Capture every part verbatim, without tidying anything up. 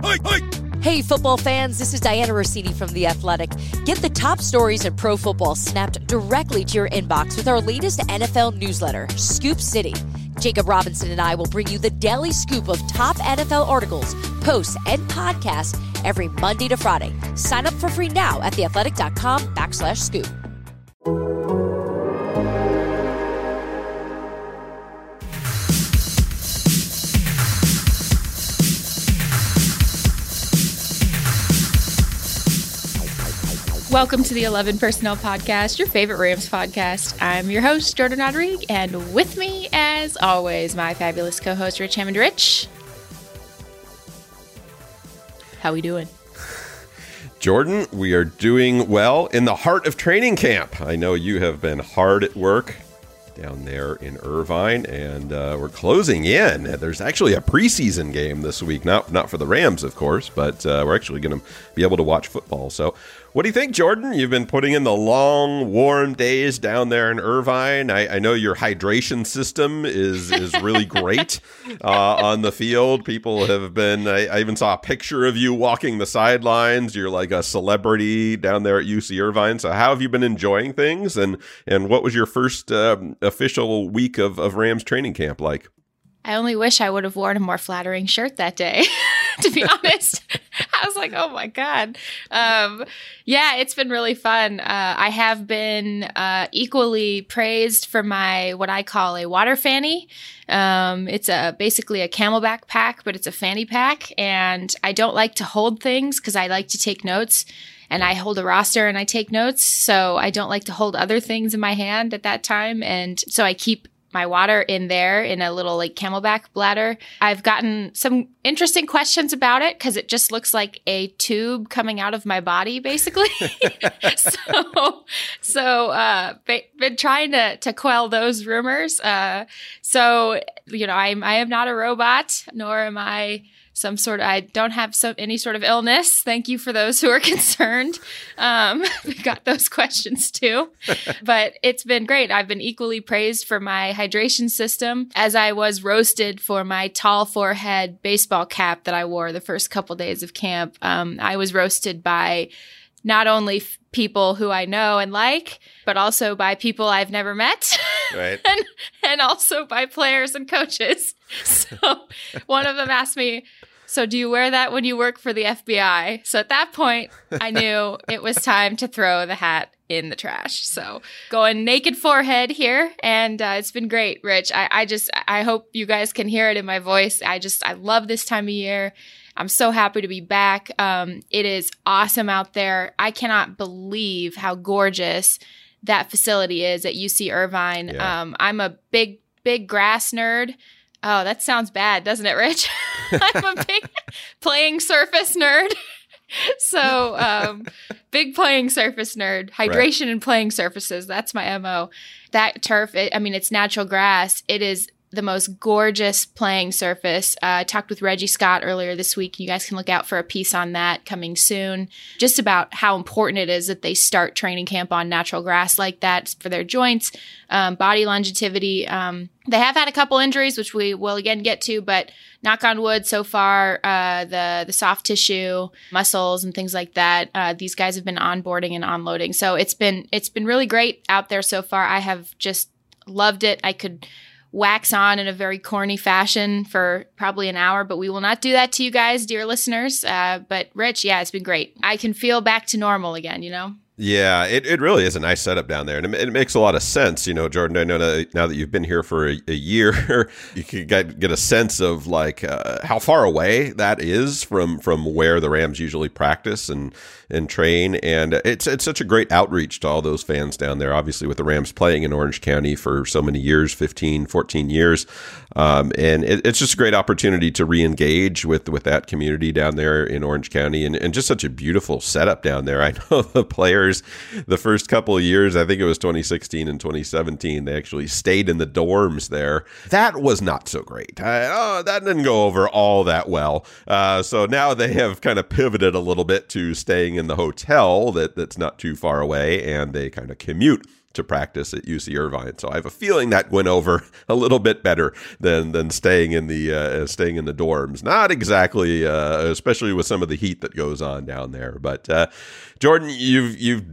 Hey, football fans, this is Diana Rossini from The Athletic. Get the top stories in pro football snapped directly to your inbox with our latest N F L newsletter, Scoop City. Jacob Robinson and I will bring you the daily scoop of top N F L articles, posts, and podcasts every Monday to Friday. Sign up for free now at theathletic.com backslash scoop. Welcome to the eleven Personnel Podcast, your favorite Rams podcast. I'm your host, Jordan Rodrigue, and with me, as always, my fabulous co-host, Rich Hammond. Rich, how we doing? Jordan, we are doing well in the heart of training camp. I know you have been hard at work down there in Irvine, and uh, we're closing in. There's actually a preseason game this week, not not for the Rams, of course, but uh, we're actually going to be able to watch football. So what do you think, Jordan? You've been putting in the long, warm days down there in Irvine. I, I know your hydration system is is really great uh, on the field. People have been, I, I even saw a picture of you walking the sidelines. You're like a celebrity down there at U C Irvine. So how have you been enjoying things? And, and what was your first um, official week of, of Rams training camp like? I only wish I would have worn a more flattering shirt that day, to be honest. I was like, oh my God. Um, yeah, it's been really fun. Uh, I have been uh, equally praised for my, what I call a water fanny. Um, it's a basically a Camelback pack, but it's a fanny pack. And I don't like to hold things because I like to take notes. And I hold a roster and I take notes. So I don't like to hold other things in my hand at that time. And so I keep my water in there in a little like Camelback bladder. I've gotten some interesting questions about it because it just looks like a tube coming out of my body, basically. so, so, uh, been trying to, to quell those rumors. Uh, so, you know, I'm, I am not a robot, nor am I some sort of, I don't have some, any sort of illness. Thank you for those who are concerned. Um, we got those questions too, but it's been great. I've been equally praised for my hydration system as I was roasted for my tall forehead baseball cap that I wore the first couple days of camp. Um, I was roasted by not only f- people who I know and like, but also by people I've never met. Right. and, and also by players and coaches. So one of them asked me, so do you wear that when you work for the F B I? So at that point, I knew it was time to throw the hat in the trash. So going naked forehead here. And uh, it's been great, Rich. I, I just, I hope you guys can hear it in my voice. I just, I love this time of year. I'm so happy to be back. Um, it is awesome out there. I cannot believe how gorgeous that facility is at U C Irvine. Yeah. Um, I'm a big, big grass nerd. Oh, that sounds bad, doesn't it, Rich? I'm a big playing surface nerd. So, um, big playing surface nerd, hydration Right. and playing surfaces. That's my M O. That turf, it, I mean, it's natural grass. It is the most gorgeous playing surface. Uh, I talked with Reggie Scott earlier this week. You guys can look out for a piece on that coming soon, just about how important it is that they start training camp on natural grass like that for their joints, um, body longevity. Um, they have had a couple injuries, which we will again get to, but knock on wood, so far, uh, the the soft tissue, muscles, and things like that, uh, these guys have been onboarding and onloading. So it's been it's been really great out there so far. I have just loved it. I could wax on in a very corny fashion for probably an hour, but we will not do that to you guys, dear listeners. Uh, but Rich, yeah, it's been great. I can feel back to normal again, you know? Yeah, it, it really is a nice setup down there, and it, it makes a lot of sense. You know, Jordan, I know that now that you've been here for a, a year, you can get, get a sense of like uh, how far away that is from from where the Rams usually practice and and train, and it's it's such a great outreach to all those fans down there. Obviously, with the Rams playing in Orange County for so many years, fifteen, fourteen years, um, and it, it's just a great opportunity to re-engage with with that community down there in Orange County, and, and just such a beautiful setup down there. I know the players. The first couple of years, I think it was twenty sixteen and twenty seventeen, they actually stayed in the dorms there. That was not so great. I, oh, that didn't go over all that well. Uh, so now they have kind of pivoted a little bit to staying in the hotel that, that's not too far away, and they kind of commute to practice at U C Irvine. So I have a feeling that went over a little bit better than than staying in the uh, staying in the dorms. Not exactly, uh, especially with some of the heat that goes on down there. But uh, Jordan, you've you've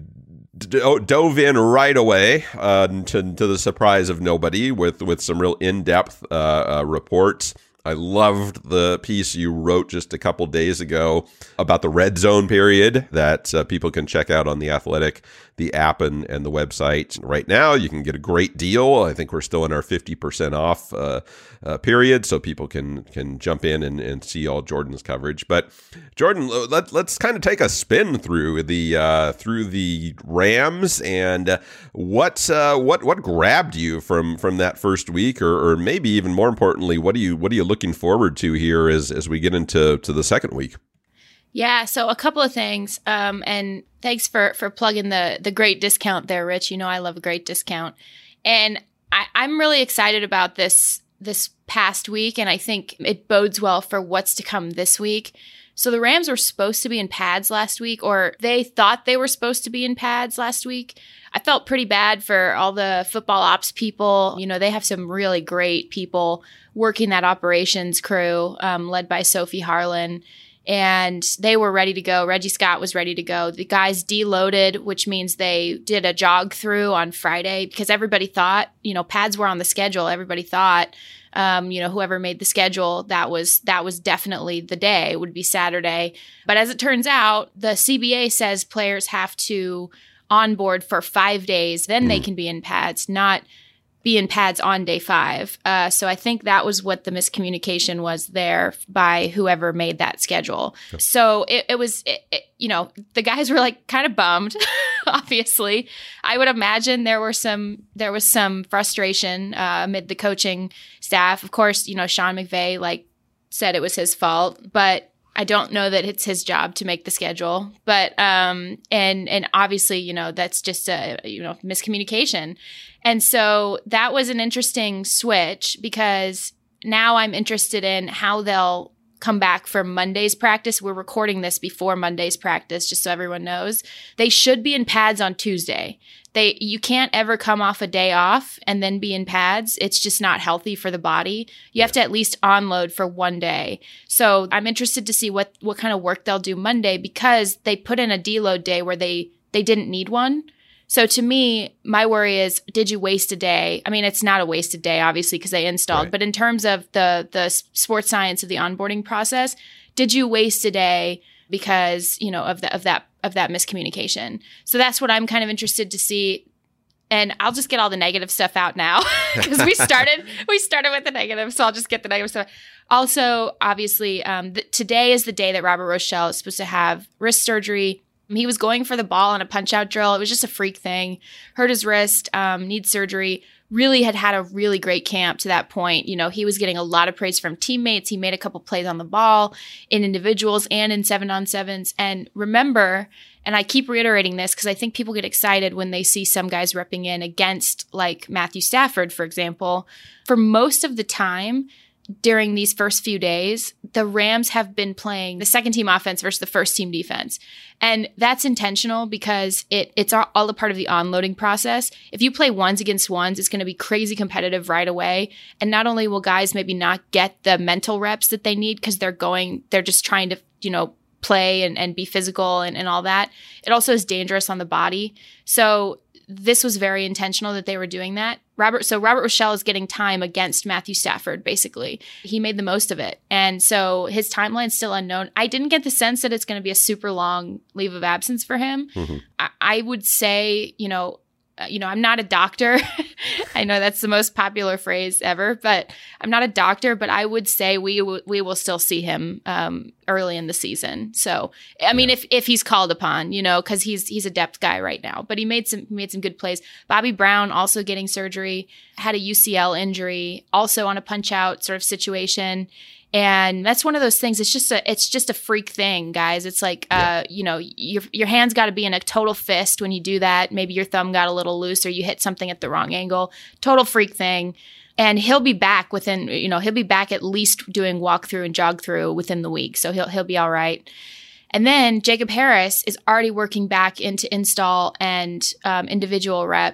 do- dove in right away uh, to to the surprise of nobody with with some real in-depth uh, uh, reports. I loved the piece you wrote just a couple days ago about the red zone period that uh, people can check out on The Athletic, the app, and, and the website. Right now, you can get a great deal. I think we're still in our fifty percent off uh, uh, period, so people can can jump in and, and see all Jordan's coverage. But Jordan, let, let's kind of take a spin through the uh, through the Rams and uh, what uh, what what grabbed you from from that first week, or, or maybe even more importantly, what do you what do you look looking forward to here as as we get into to the second week? Yeah, so a couple of things, um, and thanks for for plugging the the great discount there, Rich. You know I love a great discount, and I, I'm really excited about this this past week, and I think it bodes well for what's to come this week. So the Rams were supposed to be in pads last week, or they thought they were supposed to be in pads last week. I felt pretty bad for all the football ops people. You know, they have some really great people working that operations crew, um, led by Sophie Harlan. And they were ready to go. Reggie Scott was ready to go. The guys deloaded, which means they did a jog through on Friday because everybody thought, you know, pads were on the schedule. Everybody thought, um, you know, whoever made the schedule, that was that was definitely the day. It would be Saturday. But as it turns out, the C B A says players have to onboard for five days. Then mm. they can be in pads, not be in pads on day five. Uh, so I think that was what the miscommunication was there by whoever made that schedule. Yep. So it, it was, it, it, you know, the guys were like kind of bummed, obviously. I would imagine there were some, there was some frustration uh, amid the coaching staff. Of course, you know, Sean McVay like said it was his fault, but I don't know that it's his job to make the schedule, but um, and and obviously, you know, that's just a you know miscommunication, and so that was an interesting switch because now I'm interested in how they'll come back for Monday's practice. We're recording this before Monday's practice, just so everyone knows. They should be in pads on Tuesday. They you can't ever come off a day off and then be in pads. It's just not healthy for the body. You have to at least onload for one day. So I'm interested to see what, what kind of work they'll do Monday because they put in a deload day where they, they didn't need one. So to me, my worry is, did you waste a day? I mean, it's not a wasted day, obviously, because they installed. Right. But in terms of the the sports science of the onboarding process, did you waste a day because, you know, of the, of that of that miscommunication? So that's what I'm kind of interested to see. And I'll just get all the negative stuff out now because we started we started with the negative. So I'll just get the negative stuff. Also, obviously, um, th- today is the day that Robert Rochelle is supposed to have wrist surgery. He was going for the ball on a punch-out drill. It was just a freak thing. Hurt his wrist, um, needs surgery. Really had had a really great camp to that point. You know, he was getting a lot of praise from teammates. He made a couple plays on the ball in individuals and in seven-on-sevens. And remember, and I keep reiterating this because I think people get excited when they see some guys repping in against like Matthew Stafford, for example. For most of the time, during these first few days, the Rams have been playing the second team offense versus the first team defense. And that's intentional because it it's all, all a part of the onloading process. If you play ones against ones, it's going to be crazy competitive right away. And not only will guys maybe not get the mental reps that they need because they're going, they're just trying to, you know, play and, and be physical and, and all that. It also is dangerous on the body. So this was very intentional that they were doing that. Robert, so Robert Rochelle is getting time against Matthew Stafford, basically. He made the most of it. And so his timeline's still unknown. I didn't get the sense that it's going to be a super long leave of absence for him. Mm-hmm. I, I would say, you know, uh, you know, I'm not a doctor. I know that's the most popular phrase ever, but I'm not a doctor, but I would say we w- we will still see him um, early in the season. So, I mean, yeah. if if he's called upon, you know, because he's he's a depth guy right now, but he made some he made some good plays. Bobby Brown also getting surgery, had a U C L injury, also on a punch out sort of situation. And that's one of those things. It's just a, it's just a freak thing, guys. It's like, yeah. uh, you know, your your hand's got to be in a total fist when you do that. Maybe your thumb got a little loose or you hit something at the wrong angle. Total freak thing. And he'll be back within, you know, he'll be back at least doing walkthrough and jog through within the week. So he'll he'll be all right. And then Jacob Harris is already working back into install and um, individual reps.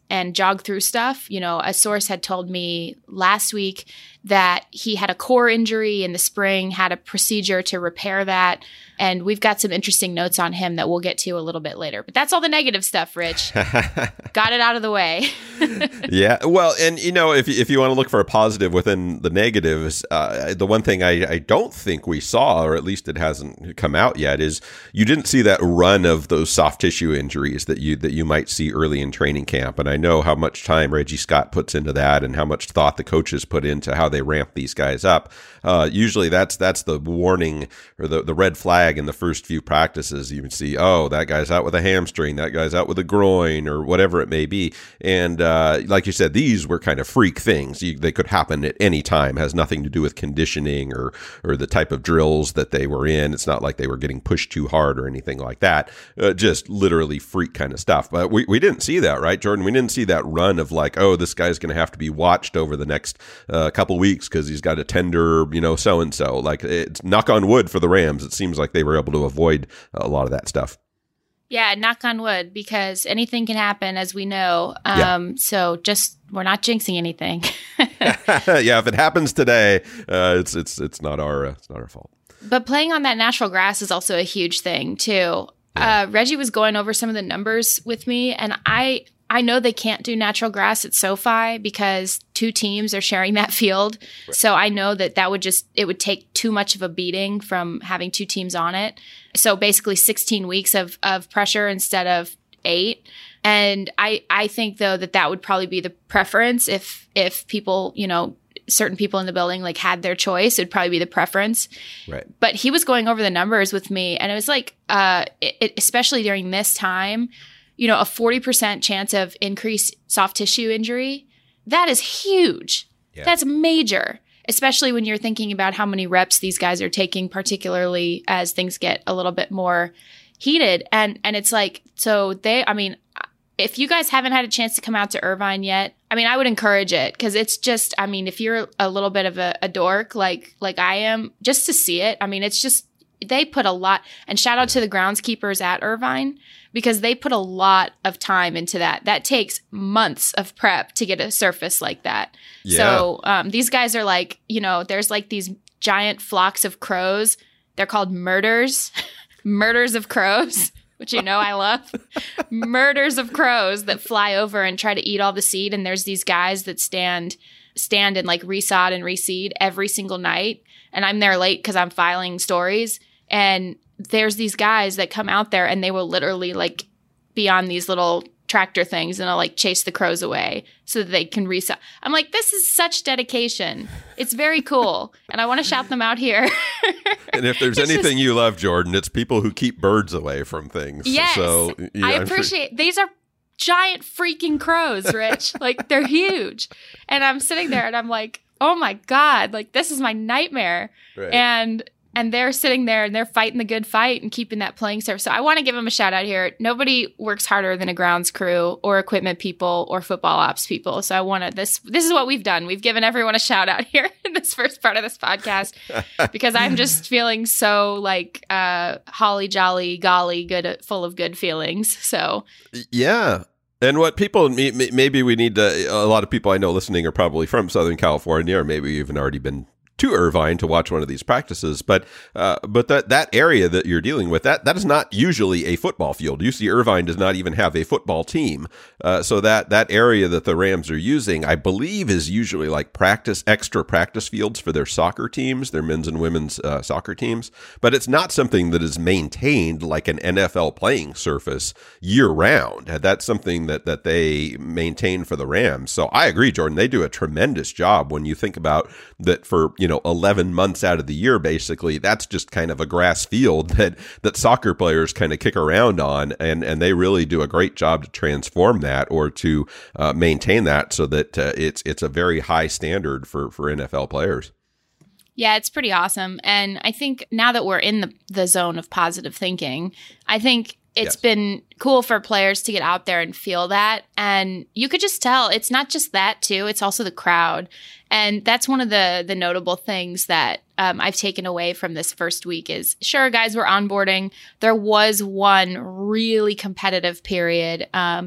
and jog through stuff. You know, a source had told me last week that he had a core injury in the spring, had a procedure to repair that. And we've got some interesting notes on him that we'll get to a little bit later. But that's all the negative stuff, Rich. Got it out of the way. Yeah. Well, and, you know, if, if you want to look for a positive within the negatives, uh, the one thing I, I don't think we saw, or at least it hasn't come out yet, is you didn't see that run of those soft tissue injuries that you that you might see early in training camp. And I know how much time Reggie Scott puts into that and how much thought the coaches put into how they ramp these guys up. Uh, usually that's that's the warning or the, the red flag in the first few practices. You can see, oh, that guy's out with a hamstring, that guy's out with a groin, or whatever it may be. And uh, like you said, these were kind of freak things. You, they could happen at any time. Has nothing to do with conditioning or or the type of drills that they were in. It's not like they were getting pushed too hard or anything like that. Uh, just literally freak kind of stuff. But we, we didn't see that, right, Jordan? We didn't see that run of like, oh, this guy's going to have to be watched over the next uh, couple weeks because he's got a tender, you know, so-and-so. Like, it's knock on wood for the Rams. It seems like they were able to avoid a lot of that stuff. Yeah, knock on wood, because anything can happen, as we know. Um, yeah. So just, we're not jinxing anything. Yeah, if it happens today, uh, it's it's it's not our uh, it's not our fault. But playing on that natural grass is also a huge thing too. Yeah. Uh, Reggie was going over some of the numbers with me, and I I know they can't do natural grass at SoFi because two teams are sharing that field. Right. So I know that that would just, it would take too much of a beating from having two teams on it. So basically sixteen weeks of, of pressure instead of eight. And I, I think though that that would probably be the preference if, if people, you know, certain people in the building like had their choice, it'd probably be the preference. Right. But he was going over the numbers with me, and it was like, uh, it, especially during this time, you know, a forty percent chance of increased soft tissue injury. That is huge. Yeah. That's major, especially when you're thinking about how many reps these guys are taking, particularly as things get a little bit more heated. And, and it's like, so they, I mean, if you guys haven't had a chance to come out to Irvine yet, I mean, I would encourage it, because it's just, I mean, if you're a little bit of a, a dork like, like I am, just to see it, I mean, it's just, they put a lot, and shout out to the groundskeepers at Irvine, because they put a lot of time into that. That takes months of prep to get a surface like that. Yeah. So um, these guys are like, you know, there's like these giant flocks of crows. They're called murders, murders of crows, which, you know, I love. Murders of crows that fly over and try to eat all the seed. And there's these guys that stand stand and like resod and reseed every single night. And I'm there late because I'm filing stories. And there's these guys that come out there and they will literally like be on these little tractor things and I'll like chase the crows away so that they can reset. I'm like, this is such dedication. It's very cool. And I want to shout them out here. And if there's it's anything just, you love, Jordan, it's people who keep birds away from things. Yes. So, yeah, I appreciate sure. These are giant freaking crows, Rich. Like, they're huge. And I'm sitting there and I'm like, oh my God, like this is my nightmare. Right. And And they're sitting there and they're fighting the good fight and keeping that playing surface. So I want to give them a shout out here. Nobody works harder than a grounds crew or equipment people or football ops people. So I want to, this, this is what we've done. We've given everyone a shout out here in this first part of this podcast, because I'm just feeling so like uh, holly jolly, golly, good, full of good feelings. So yeah. And what people, maybe we need to, a lot of people I know listening are probably from Southern California, or maybe even already been to Irvine to watch one of these practices, but uh, but that that area that you're dealing with, that that is not usually a football field. U C Irvine does not even have a football team, uh, so that that area that the Rams are using, I believe, is usually like practice extra practice fields for their soccer teams, their men's and women's uh, soccer teams. But it's not something that is maintained like an N F L playing surface year round. That's something that that they maintain for the Rams. So I agree, Jordan. They do a tremendous job when you think about that for you. know, eleven months out of the year, basically, that's just kind of a grass field that, that soccer players kind of kick around on. And, and they really do a great job to transform that or to uh, maintain that so that uh, it's, it's a very high standard for, for N F L players. Yeah, it's pretty awesome. And I think now that we're in the, the zone of positive thinking, I think it's yes. been cool for players to get out there and feel that. And you could just tell it's not just that too, it's also the crowd. And that's one of the the notable things that um, I've taken away from this first week is, sure, guys were onboarding. There was one really competitive period. Um, and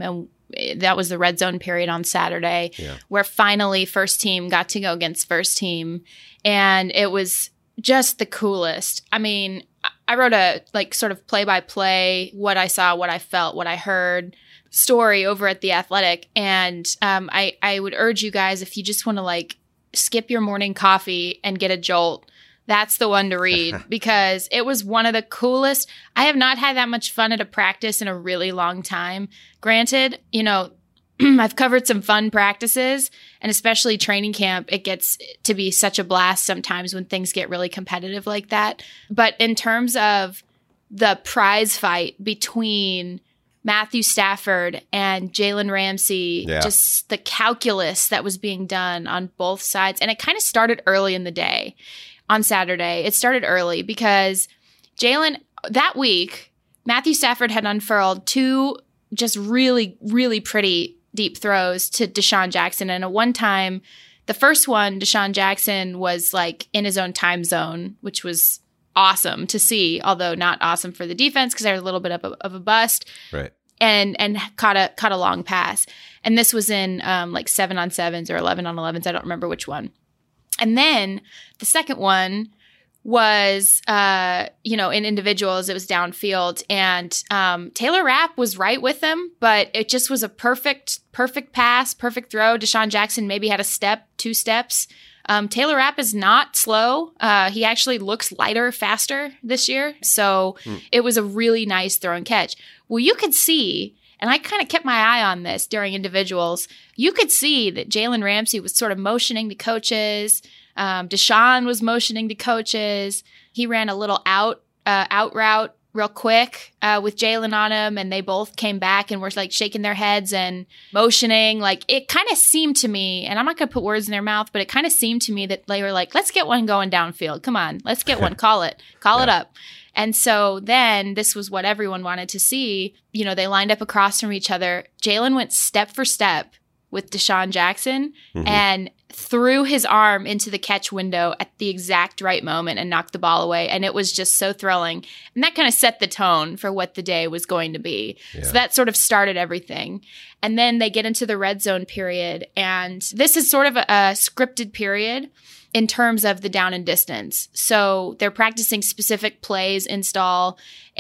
that was the red zone period on Saturday, Yeah. where finally first team got to go against first team. And it was just the coolest. I mean, I wrote a like sort of play by play, what I saw, what I felt, what I heard story over at The Athletic. And um, I, I would urge you guys, if you just want to like skip your morning coffee and get a jolt, that's the one to read because it was one of the coolest. I have not had that much fun at a practice in a really long time. Granted, you know, I've covered some fun practices, and especially training camp, it gets to be such a blast sometimes when things get really competitive like that. But in terms of the prize fight between Matthew Stafford and Jalen Ramsey, Yeah. just the calculus that was being done on both sides. And it kind of started early in the day on Saturday. It started early because Jalen, that week, Matthew Stafford had unfurled two just really, really pretty deep throws to Deshaun Jackson. And at one time, the first one, Deshaun Jackson was like in his own time zone, which was awesome to see, although not awesome for the defense because they were a little bit of a, of a bust. Right. And and caught a caught a long pass. And this was in um, like seven on sevens or eleven on elevens. I don't remember which one. And then the second one was, uh, you know, in individuals, it was downfield. And um, Taylor Rapp was right with him, but it just was a perfect, perfect pass, perfect throw. Deshaun Jackson maybe had a step, two steps. Um, Taylor Rapp is not slow. Uh, he actually looks lighter, faster this year. So mm. it was a really nice throw and catch. Well, you could see, and I kind of kept my eye on this during individuals, you could see that Jalen Ramsey was sort of motioning to coaches. Um, Deshaun was motioning to coaches. He ran a little out uh, out route real quick uh, with Jalen on him, and they both came back and were like shaking their heads and motioning. Like it kind of seemed to me, and I'm not going to put words in their mouth, but it kind of seemed to me that they were like, let's get one going downfield. Come on, let's get one. Call it. Call yeah. it up. And so then this was what everyone wanted to see. You know, they lined up across from each other. Jalen went step for step with Deshaun Jackson mm-hmm. and threw his arm into the catch window at the exact right moment and knocked the ball away. And it was just so thrilling. And that kind of set the tone for what the day was going to be. Yeah. So that sort of started everything. And then they get into the red zone period. And this is sort of a, a scripted period in terms of the down and distance. So they're practicing specific plays install,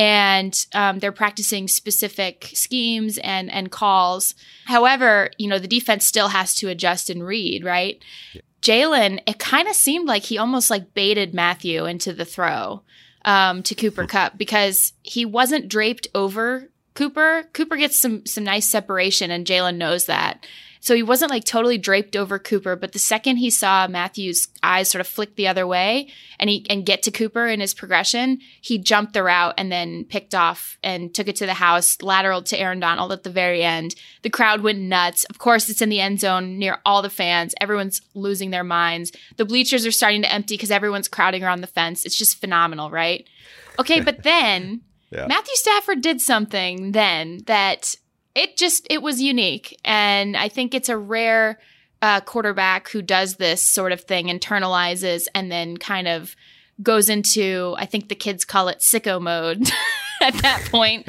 and um, they're practicing specific schemes and, and calls. However, you know, the defense still has to adjust and read, right? Yeah. Jalen, it kind of seemed like he almost like baited Matthew into the throw um, to Cooper Kupp because he wasn't draped over Cooper. Cooper gets some some nice separation, and Jalen knows that. So he wasn't like totally draped over Cooper, but the second he saw Matthew's eyes sort of flick the other way and he and get to Cooper in his progression, he jumped the route and then picked off and took it to the house, lateraled to Aaron Donald at the very end. The crowd went nuts. Of course, it's in the end zone near all the fans. Everyone's losing their minds. The bleachers are starting to empty because everyone's crowding around the fence. It's just phenomenal, right? Okay, but then yeah. Matthew Stafford did something then that – It just, it was unique. And I think it's a rare uh, quarterback who does this sort of thing, internalizes, and then kind of goes into, I think the kids call it sicko mode at that point.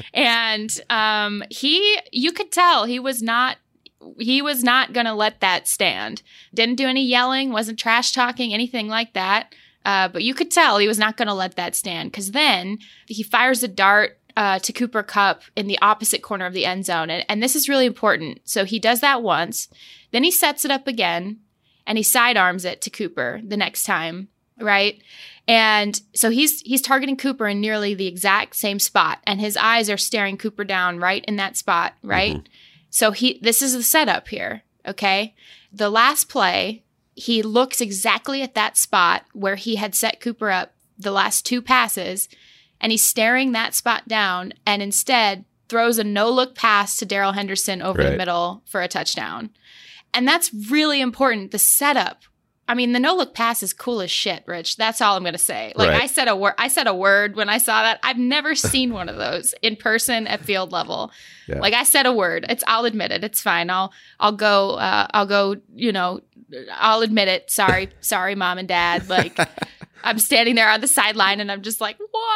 And um, he, you could tell he was not, he was not going to let that stand. Didn't do any yelling, wasn't trash talking, anything like that. Uh, but you could tell he was not going to let that stand because then he fires a dart Uh, to Cooper Kupp in the opposite corner of the end zone. And, and this is really important. So he does that once. Then he sets it up again and he sidearms it to Cooper the next time, right? And so he's he's targeting Cooper in nearly the exact same spot. And his eyes are staring Cooper down right in that spot, right? Mm-hmm. So he this is the setup here, okay? The last play, he looks exactly at that spot where he had set Cooper up the last two passes, and he's staring that spot down and instead throws a no-look pass to Darrell Henderson over right. the middle for a touchdown. And that's really important, the setup. I mean, the no-look pass is cool as shit, Rich. That's all I'm going to say. Like, right. I said a word I said a word when I saw that. I've never seen one of those in person at field level. Yeah. Like, I said a word. It's I'll admit it. It's fine. I'll I'll go uh, I'll go, you know, I'll admit it. Sorry. Sorry, mom and dad. Like I'm standing there on the sideline and I'm just like, wow.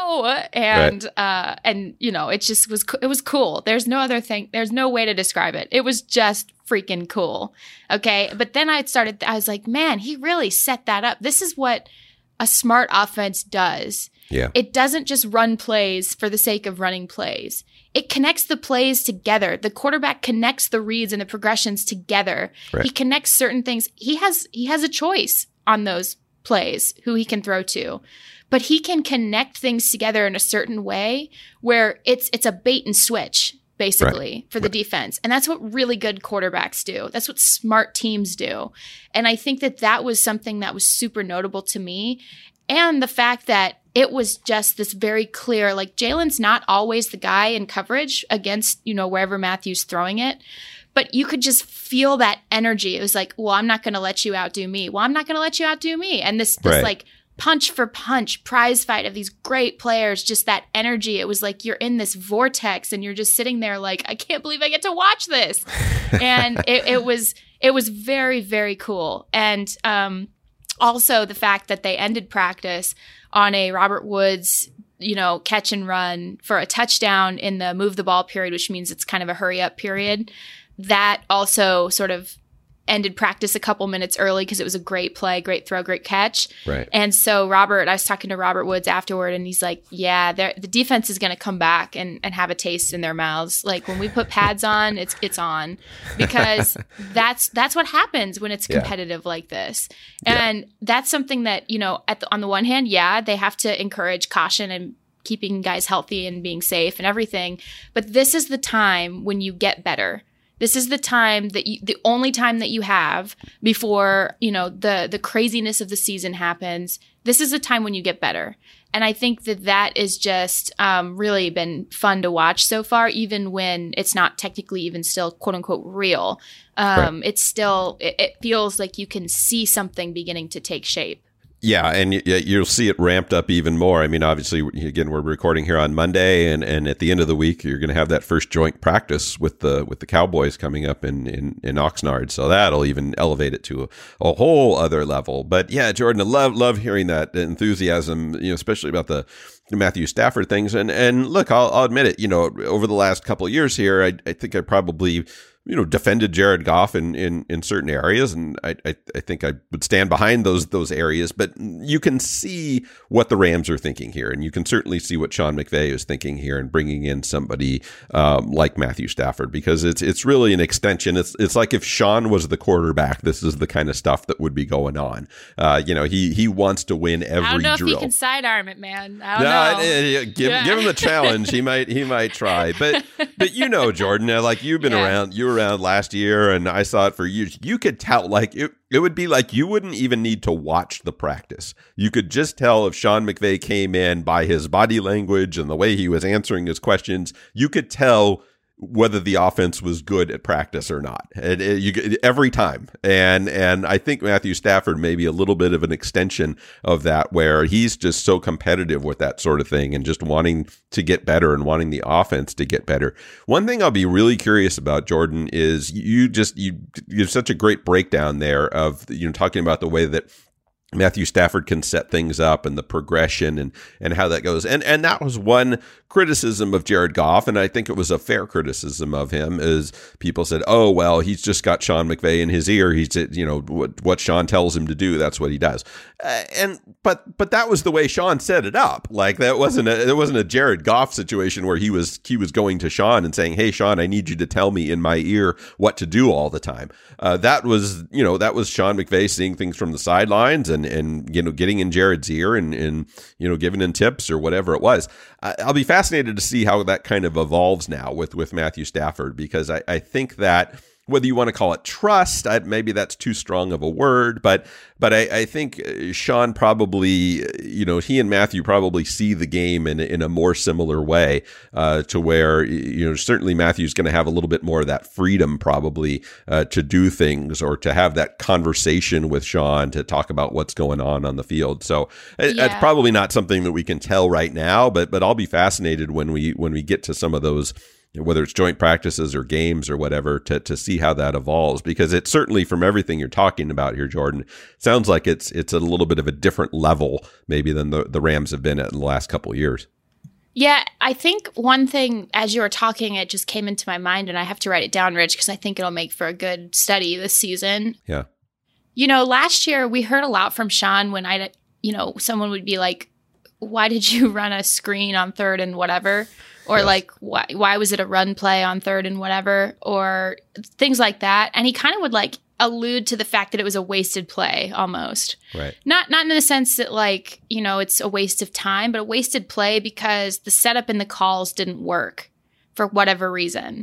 no. And, right. uh, and, you know, it just was, it was cool. There's no other thing. There's no way to describe it. It was just freaking cool. Okay. But then I started, I was like, man, he really set that up. This is what a smart offense does. Yeah. It doesn't just run plays for the sake of running plays. It connects the plays together. The quarterback connects the reads and the progressions together. Right. He connects certain things. He has he has a choice on those plays who he can throw to. But he can connect things together in a certain way where it's it's a bait and switch, basically, right. for the right. defense. And that's what really good quarterbacks do. That's what smart teams do. And I think that that was something that was super notable to me. And the fact that it was just this very clear, like Jalen's not always the guy in coverage against, you know, wherever Matthew's throwing it. But you could just feel that energy. It was like, well, I'm not going to let you outdo me. Well, I'm not going to let you outdo me. And this, this right. like punch for punch prize fight of these great players, just that energy. It was like you're in this vortex and you're just sitting there like, I can't believe I get to watch this. And it, it was it was very, very cool. And um, also the fact that they ended practice on a Robert Woods, you know, catch and run for a touchdown in the move the ball period, which means it's kind of a hurry up period. That also sort of ended practice a couple minutes early because it was a great play, great throw, great catch. Right. And so Robert, I was talking to Robert Woods afterward, and he's like, yeah, the defense is going to come back and, and have a taste in their mouths. Like when we put pads on, it's it's on, because that's that's what happens when it's competitive yeah. like this. And yeah. that's something that, you know, at the, on the one hand, yeah, they have to encourage caution and keeping guys healthy and being safe and everything. But this is the time when you get better. This is the time that you, the only time that you have before, you know, the, the craziness of the season happens. This is a time when you get better. And I think that that is just um, really been fun to watch so far, even when it's not technically even still quote unquote real. Um, right. It's still, it, it feels like you can see something beginning to take shape. Yeah, and you'll see it ramped up even more. I mean, obviously, again, we're recording here on Monday, and, and at the end of the week, you're going to have that first joint practice with the with the Cowboys coming up in, in, in Oxnard. So that'll even elevate it to a, a whole other level. But yeah, Jordan, I love love hearing that enthusiasm, you know, especially about the Matthew Stafford things. And and look, I'll, I'll admit it. You know, over the last couple of years here, I, I think I probably, you know, defended Jared Goff in, in, in certain areas, and I, I I think I would stand behind those those areas. But you can see what the Rams are thinking here, and you can certainly see what Sean McVay is thinking here, and bringing in somebody um, like Matthew Stafford, because it's it's really an extension. It's it's like if Sean was the quarterback, this is the kind of stuff that would be going on. Uh, you know, he he wants to win every drill. I don't know drill. if he can sidearm it, man. I don't no, know. I, I, give yeah. give him a challenge. He might he might try, but but you know, Jordan, like you've been yeah. around, you were around last year, and I saw it for years. You could tell, like it, it would be like you wouldn't even need to watch the practice. You could just tell if Sean McVay came in by his body language and the way he was answering his questions. You could tell whether the offense was good at practice or not. It, it, you, every time. And and I think Matthew Stafford may be a little bit of an extension of that, where he's just so competitive with that sort of thing and just wanting to get better and wanting the offense to get better. One thing I'll be really curious about, Jordan, is you just you you have such a great breakdown there of, you know, talking about the way that Matthew Stafford can set things up and the progression and and how that goes. And and that was one criticism of Jared Goff, and I think it was a fair criticism of him, is people said, oh, well, he's just got Sean McVay in his ear. He's, you know, what, what Sean tells him to do, that's what he does. Uh, and but but that was the way Sean set it up. Like that wasn't a, it wasn't a Jared Goff situation where he was he was going to Sean and saying, hey, Sean, I need you to tell me in my ear what to do all the time. Uh, that was, you know, that was Sean McVay seeing things from the sidelines and, and you know, getting in Jared's ear and, and, you know, giving him tips or whatever it was. I, I'll be fascinated to see how that kind of evolves now with, with Matthew Stafford, because I, I think that whether you want to call it trust, I, maybe that's too strong of a word, but but I, I think Sean probably, you know, he and Matthew probably see the game in, in a more similar way, uh, to where, you know, certainly Matthew's going to have a little bit more of that freedom probably uh, to do things or to have that conversation with Sean to talk about what's going on on the field. So yeah. That's probably not something that we can tell right now, but but I'll be fascinated when we when we get to some of those, whether it's joint practices or games or whatever, to to see how that evolves, because it's certainly, from everything you're talking about here, Jordan, sounds like it's it's a little bit of a different level maybe than the, the Rams have been at in the last couple of years. Yeah, I think one thing as you were talking, it just came into my mind, and I have to write it down, Rich, because I think it'll make for a good study this season. Yeah. You know, last year we heard a lot from Sean when I, you know, someone would be like, why did you run a screen on third and whatever? Or yes. like, why, why was it a run play on third and whatever? Or things like that. And he kind of would like allude to the fact that it was a wasted play almost. Right. Not not in the sense that like, you know, it's a waste of time, but a wasted play because the setup and the calls didn't work for whatever reason.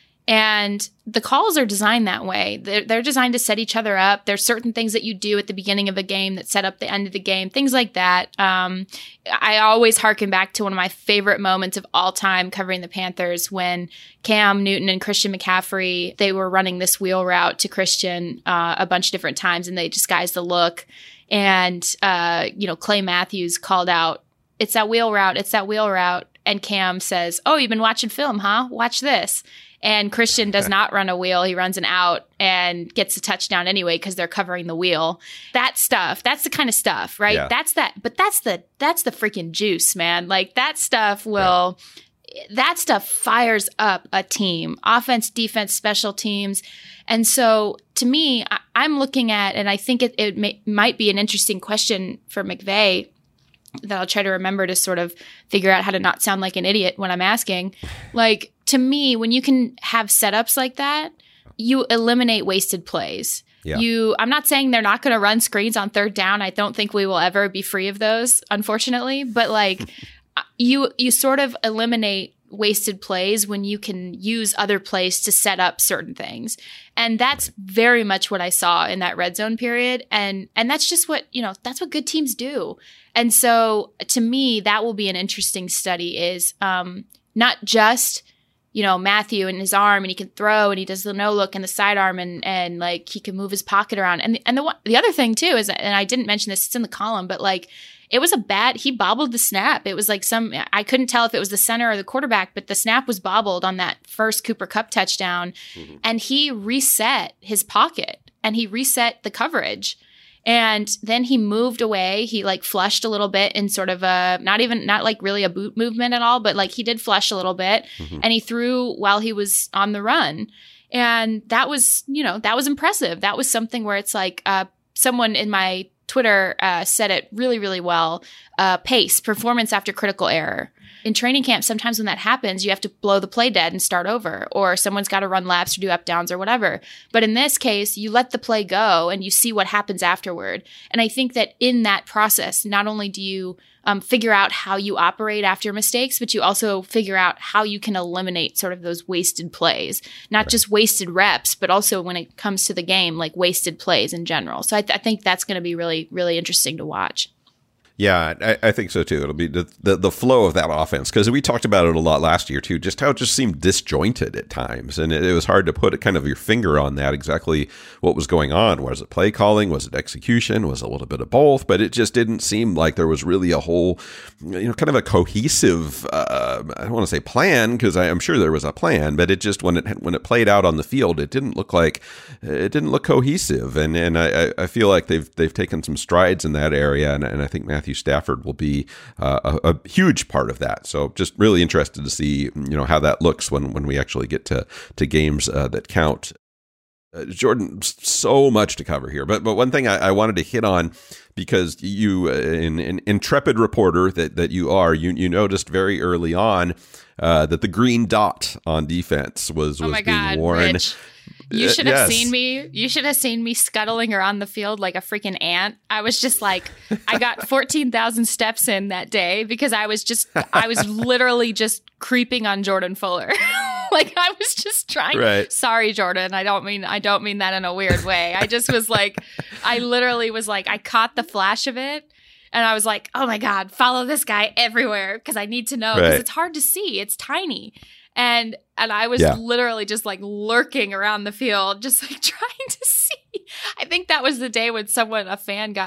And the calls are designed that way. They're, they're designed to set each other up. There's certain things that you do at the beginning of a game that set up the end of the game, things like that. Um, I always harken back to one of my favorite moments of all time covering the Panthers when Cam Newton and Christian McCaffrey, they were running this wheel route to Christian uh, a bunch of different times, and they disguised the look. And, uh, you know, Clay Matthews called out, "It's that wheel route. It's that wheel route." And Cam says, "Oh, you've been watching film, huh? Watch this." And Christian does not run a wheel. He runs an out and gets a touchdown anyway because they're covering the wheel. That stuff, that's the kind of stuff, right? Yeah. That's that. But that's the that's the freaking juice, man. Like that stuff will right. that stuff fires up a team, offense, defense, special teams. And so to me, I, I'm looking at, and I think it, it may, might be an interesting question for McVay that I'll try to remember to sort of figure out how to not sound like an idiot when I'm asking. Like, to me, when you can have setups like that, you eliminate wasted plays. Yeah. You, I'm not saying they're not going to run screens on third down. I don't think we will ever be free of those, unfortunately. But like, you, you sort of eliminate wasted plays when you can use other plays to set up certain things. And that's very much what I saw in that red zone period. And and that's just what, you know, that's what good teams do. And so to me, that will be an interesting study is um, not just, you know, Matthew and his arm and he can throw and he does the no look and the sidearm and and like he can move his pocket around. And and the the other thing too is, and I didn't mention this, it's in the column, but like it was a bad, he bobbled the snap. It was like some, I couldn't tell if it was the center or the quarterback, but the snap was bobbled on that first Cooper Kupp touchdown. Mm-hmm. And he reset his pocket and he reset the coverage. And then he moved away. He like flushed a little bit in sort of a, not even, not like really a boot movement at all, but like he did flush a little bit. Mm-hmm. And he threw while he was on the run. And that was, you know, that was impressive. That was something where it's like uh, someone in my Twitter uh, said it really, really well. Uh, pace, performance after critical error. In training camp, sometimes when that happens, you have to blow the play dead and start over, or someone's got to run laps or do up downs or whatever. But in this case, you let the play go and you see what happens afterward. And I think that in that process, not only do you um, figure out how you operate after mistakes, but you also figure out how you can eliminate sort of those wasted plays, not right. just wasted reps, but also when it comes to the game, like wasted plays in general. So I, th- I think that's going to be really, really interesting to watch. Yeah, I, I think so too. It'll be the the, the flow of that offense, because we talked about it a lot last year too, just how it just seemed disjointed at times, and it, it was hard to put a kind of your finger on that, exactly what was going on. Was it play calling? Was it execution? Was it a little bit of both? But it just didn't seem like there was really a whole, you know, kind of a cohesive, uh, I don't want to say plan, because I'm sure there was a plan, but it just, when it when it played out on the field, it didn't look like, it didn't look cohesive, and and I, I feel like they've they've taken some strides in that area, and, and I think Matthew Stafford will be uh, a, a huge part of that. So just really interested to see, you know, how that looks when, when we actually get to, to games uh, that count. Uh, Jordan, so much to cover here, but but one thing I, I wanted to hit on, because you, uh, an, an intrepid reporter that, that you are, you you noticed very early on uh, that the green dot on defense was, was oh my being God, worn. Rich. You should have yes. seen me. You should have seen me scuttling around the field like a freaking ant. I was just like, I got fourteen thousand steps in that day because I was just, I was literally just creeping on Jordan Fuller. Like I was just trying. Right. Sorry, Jordan. I don't mean, I don't mean that in a weird way. I just was like, I literally was like, I caught the flash of it. And I was like, oh my God, follow this guy everywhere because I need to know, because right. it's hard to see. It's tiny. And and I was yeah. literally just like lurking around the field, just like trying to see. I think that was the day when someone, a fan got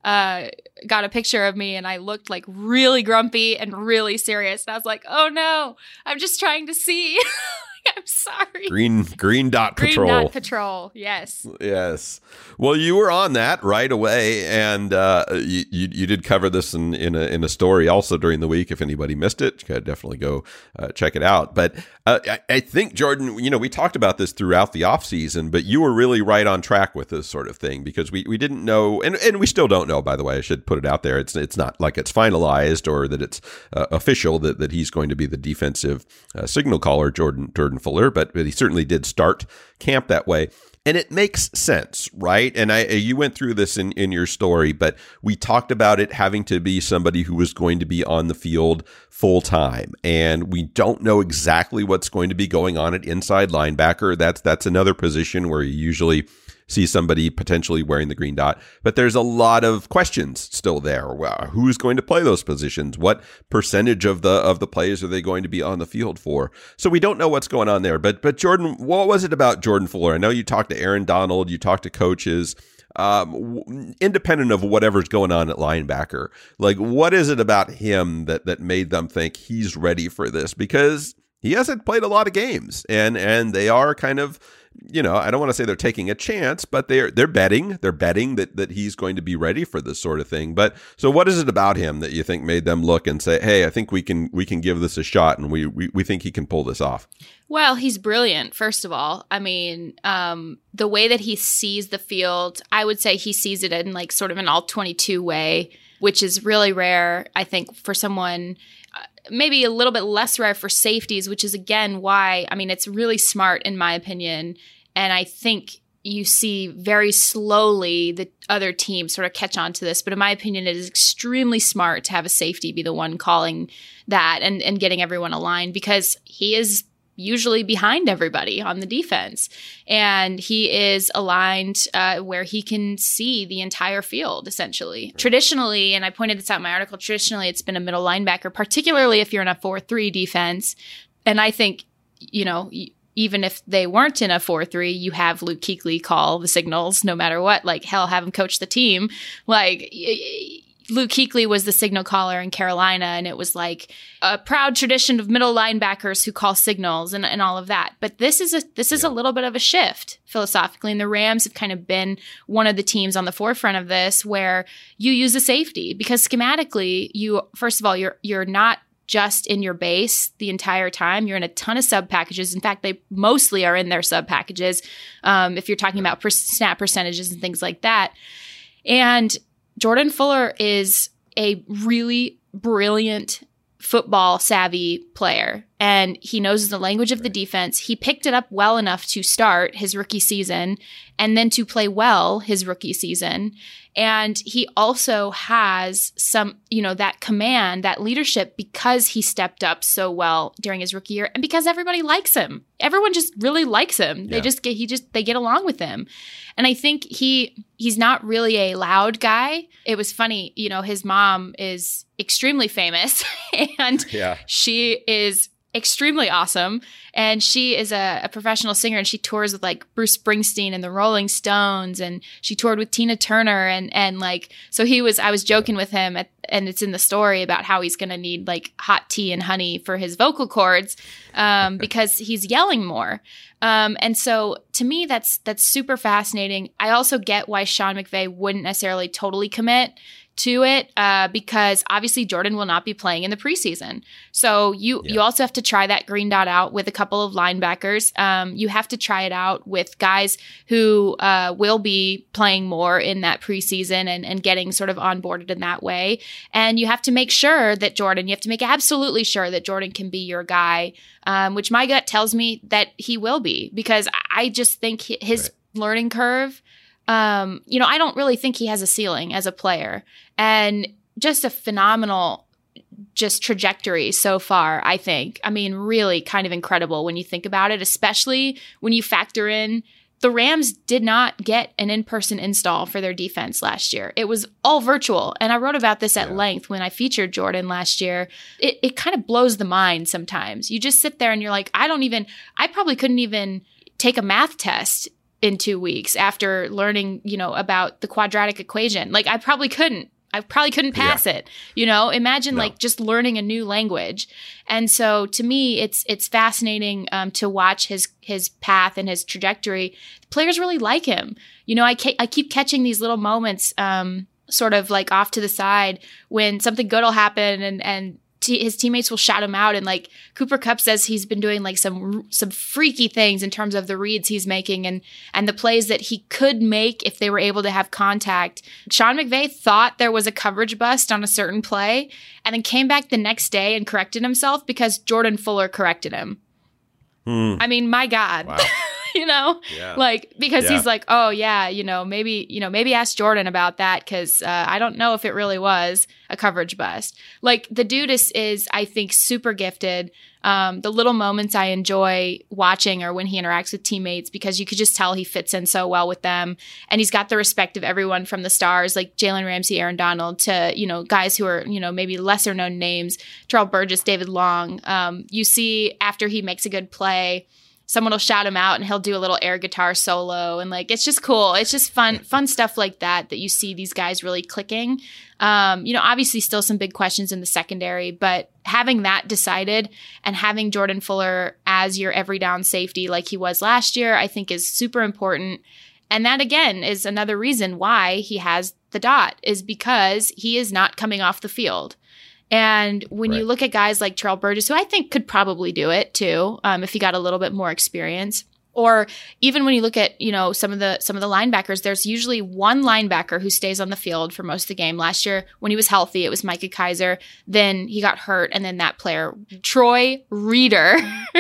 uh, got a picture of me and I looked like really grumpy and really serious. And I was like, oh no, I'm just trying to see. I'm sorry. Green Green Dot Patrol. Green Dot Patrol. Yes. Yes. Well, you were on that right away, and uh, you, you you did cover this in in a, in a story also during the week. If anybody missed it, you could definitely go uh, check it out. But uh, I, I think, Jordan, you know, we talked about this throughout the offseason, but you were really right on track with this sort of thing because we, we didn't know, and, and we still don't know, by the way. I should put it out there. It's it's not like it's finalized or that it's uh, official that, that he's going to be the defensive uh, signal caller, Jordan Jordan Fuller, but, but he certainly did start camp that way. And it makes sense, right? And I, you went through this in, in your story, but we talked about it having to be somebody who was going to be on the field full time. And we don't know exactly what's going to be going on at inside linebacker. That's that's another position where you usually see somebody potentially wearing the green dot. But there's a lot of questions still there. Well, who's going to play those positions? What percentage of the of the plays are they going to be on the field for? So we don't know what's going on there. But but Jordan, what was it about Jordan Fuller? I know you talked to Aaron Donald, you talked to coaches. Um, independent of whatever's going on at linebacker, like what is it about him that that made them think he's ready for this? Because he hasn't played a lot of games, and and they are kind of, you know, I don't want to say they're taking a chance, but they're they're betting they're betting that that he's going to be ready for this sort of thing. But so, what is it about him that you think made them look and say, "Hey, I think we can we can give this a shot, and we we, we think he can pull this off"? Well, he's brilliant. First of all, I mean, um, the way that he sees the field, I would say he sees it in like sort of an all twenty-two way, which is really rare, I think, for someone. Uh, maybe a little bit less rare for safeties, which is, again, why, I mean, it's really smart in my opinion. And I think you see very slowly the other teams sort of catch on to this. But in my opinion, it is extremely smart to have a safety be the one calling that and, and getting everyone aligned, because he is usually behind everybody on the defense. And he is aligned uh, where he can see the entire field, essentially. Traditionally, and I pointed this out in my article, traditionally it's been a middle linebacker, particularly if you're in a four three defense. And I think, you know, even if they weren't in a four three, you have Luke Kuechly call the signals no matter what. Like, hell, have him coach the team. Like, Luke Kuechly was the signal caller in Carolina, and it was like a proud tradition of middle linebackers who call signals and, and all of that. But this is a this is yeah. a little bit of a shift philosophically, and the Rams have kind of been one of the teams on the forefront of this, where you use a safety because schematically, you first of all you're you're not just in your base the entire time. You're in a ton of sub packages. In fact, they mostly are in their sub packages. Um, if you're talking about per- snap percentages and things like that, and Jordan Fuller is a really brilliant football savvy player, and he knows the language of the defense. He picked it up well enough to start his rookie season and then to play well his rookie season. And he also has some, you know, that command, that leadership, because he stepped up so well during his rookie year and because everybody likes him. Everyone just really likes him. They yeah. just get, he just, they get along with him. And I think he, he's not really a loud guy. It was funny, you know, his mom is extremely famous and yeah. she is extremely awesome. And she is a, a professional singer, and she tours with like Bruce Springsteen and the Rolling Stones, and she toured with Tina Turner. And, and like, so he was, I was joking with him at, and it's in the story about how he's going to need like hot tea and honey for his vocal cords, um, because he's yelling more. Um, and so to me, that's, that's super fascinating. I also get why Sean McVay wouldn't necessarily totally commit to it, uh, because obviously Jordan will not be playing in the preseason. So you yeah. you also have to try that green dot out with a couple of linebackers. Um, you have to try it out with guys who uh, will be playing more in that preseason and, and getting sort of onboarded in that way. And you have to make sure that Jordan, you have to make absolutely sure that Jordan can be your guy, um, which my gut tells me that he will be, because I just think his right. learning curve, Um, you know, I don't really think he has a ceiling as a player, and just a phenomenal just trajectory so far, I think. I mean, really kind of incredible when you think about it, especially when you factor in the Rams did not get an in-person install for their defense last year. It was all virtual. And I wrote about this at yeah. length when I featured Jordan last year. It, it kind of blows the mind sometimes. You just sit there and you're like, I don't even, I probably couldn't even take a math test in two weeks after learning, you know, about the quadratic equation. Like I probably couldn't. I probably couldn't pass yeah. it. You know, imagine no. like just learning a new language. And so to me, it's it's fascinating um, to watch his his path and his trajectory. Players really like him. You know, I ca- I keep catching these little moments, um, sort of like off to the side when something good will happen, and and t- his teammates will shout him out. And like Cooper Kupp says, he's been doing like some some freaky things in terms of the reads he's making and and the plays that he could make if they were able to have contact. Sean McVay thought there was a coverage bust on a certain play, and then came back the next day and corrected himself because Jordan Fuller corrected him. Hmm. I mean, my God. Wow. You know, yeah. like because yeah. he's like, oh, yeah, you know, maybe, you know, maybe ask Jordan about that because uh, I don't know if it really was a coverage bust. Like the dude is, is I think, super gifted. Um, the little moments I enjoy watching are when he interacts with teammates because you could just tell he fits in so well with them. And he's got the respect of everyone from the stars like Jalen Ramsey, Aaron Donald to, you know, guys who are, you know, maybe lesser known names, Terrell Burgess, David Long. Um, you see after he makes a good play, someone will shout him out and he'll do a little air guitar solo. And like, it's just cool. It's just fun, fun stuff like that, that you see these guys really clicking. Um, you know, obviously still some big questions in the secondary, but having that decided and having Jordan Fuller as your every down safety like he was last year, I think is super important. And that again is another reason why he has the dot, is because he is not coming off the field. And when right. you look at guys like Terrell Burgess, who I think could probably do it too, um, if he got a little bit more experience, or even when you look at, you know, some of the some of the linebackers, there's usually one linebacker who stays on the field for most of the game. Last year, when he was healthy, it was Micah Kiser. Then he got hurt, and then that player, Troy Reeder.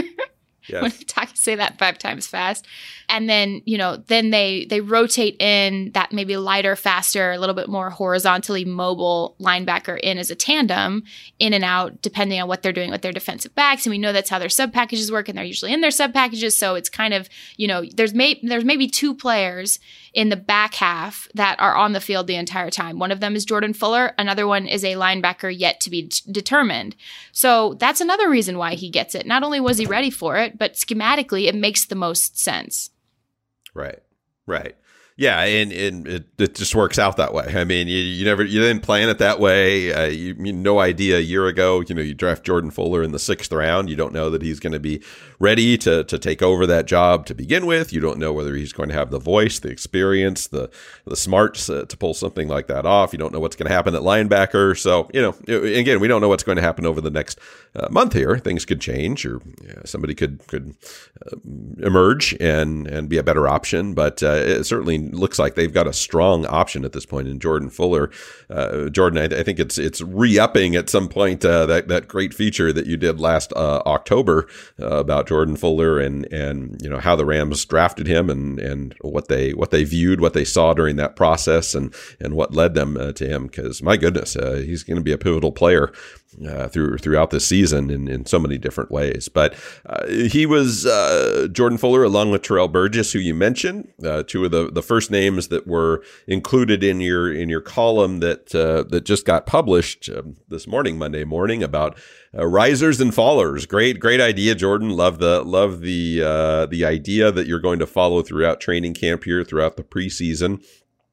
Yes. When I talk, say that five times fast. And then, you know, then they they rotate in that maybe lighter, faster, a little bit more horizontally mobile linebacker in as a tandem, in and out, depending on what they're doing with their defensive backs. And we know that's how their sub packages work, and they're usually in their sub packages. So it's kind of, you know, there's may there's maybe two players in the back half that are on the field the entire time. One of them is Jordan Fuller. Another one is a linebacker yet to be t- determined. So that's another reason why he gets it. Not only was he ready for it, but schematically, it makes the most sense. Right, right. Yeah, and, and it, it just works out that way. I mean, you, you never, you didn't plan it that way. Uh, you, you no idea a year ago, you know, you draft Jordan Fuller in the sixth round. You don't know that he's going to be ready to to take over that job to begin with. You don't know whether he's going to have the voice, the experience, the the smarts uh, to pull something like that off. You don't know what's going to happen at linebacker. So, you know, again, we don't know what's going to happen over the next uh, month here. Things could change, or yeah, somebody could could uh, emerge and and be a better option. But uh, it certainly looks like they've got a strong option at this point in Jordan Fuller. Uh, Jordan, I, I think it's it's re-upping at some point uh, that that great feature that you did last uh, October uh, about Jordan Fuller and and you know how the Rams drafted him and and what they what they viewed, what they saw during that process, and and what led them uh, to him. Because my goodness, uh, he's going to be a pivotal player Uh, through throughout this season in, in so many different ways. But uh, he was uh, Jordan Fuller along with Terrell Burgess, who you mentioned, uh, two of the, the first names that were included in your in your column that uh, that just got published uh, this morning, Monday morning, about uh, risers and fallers. Great great idea, Jordan. Love the love the uh, the idea that you're going to follow throughout training camp here, throughout the preseason,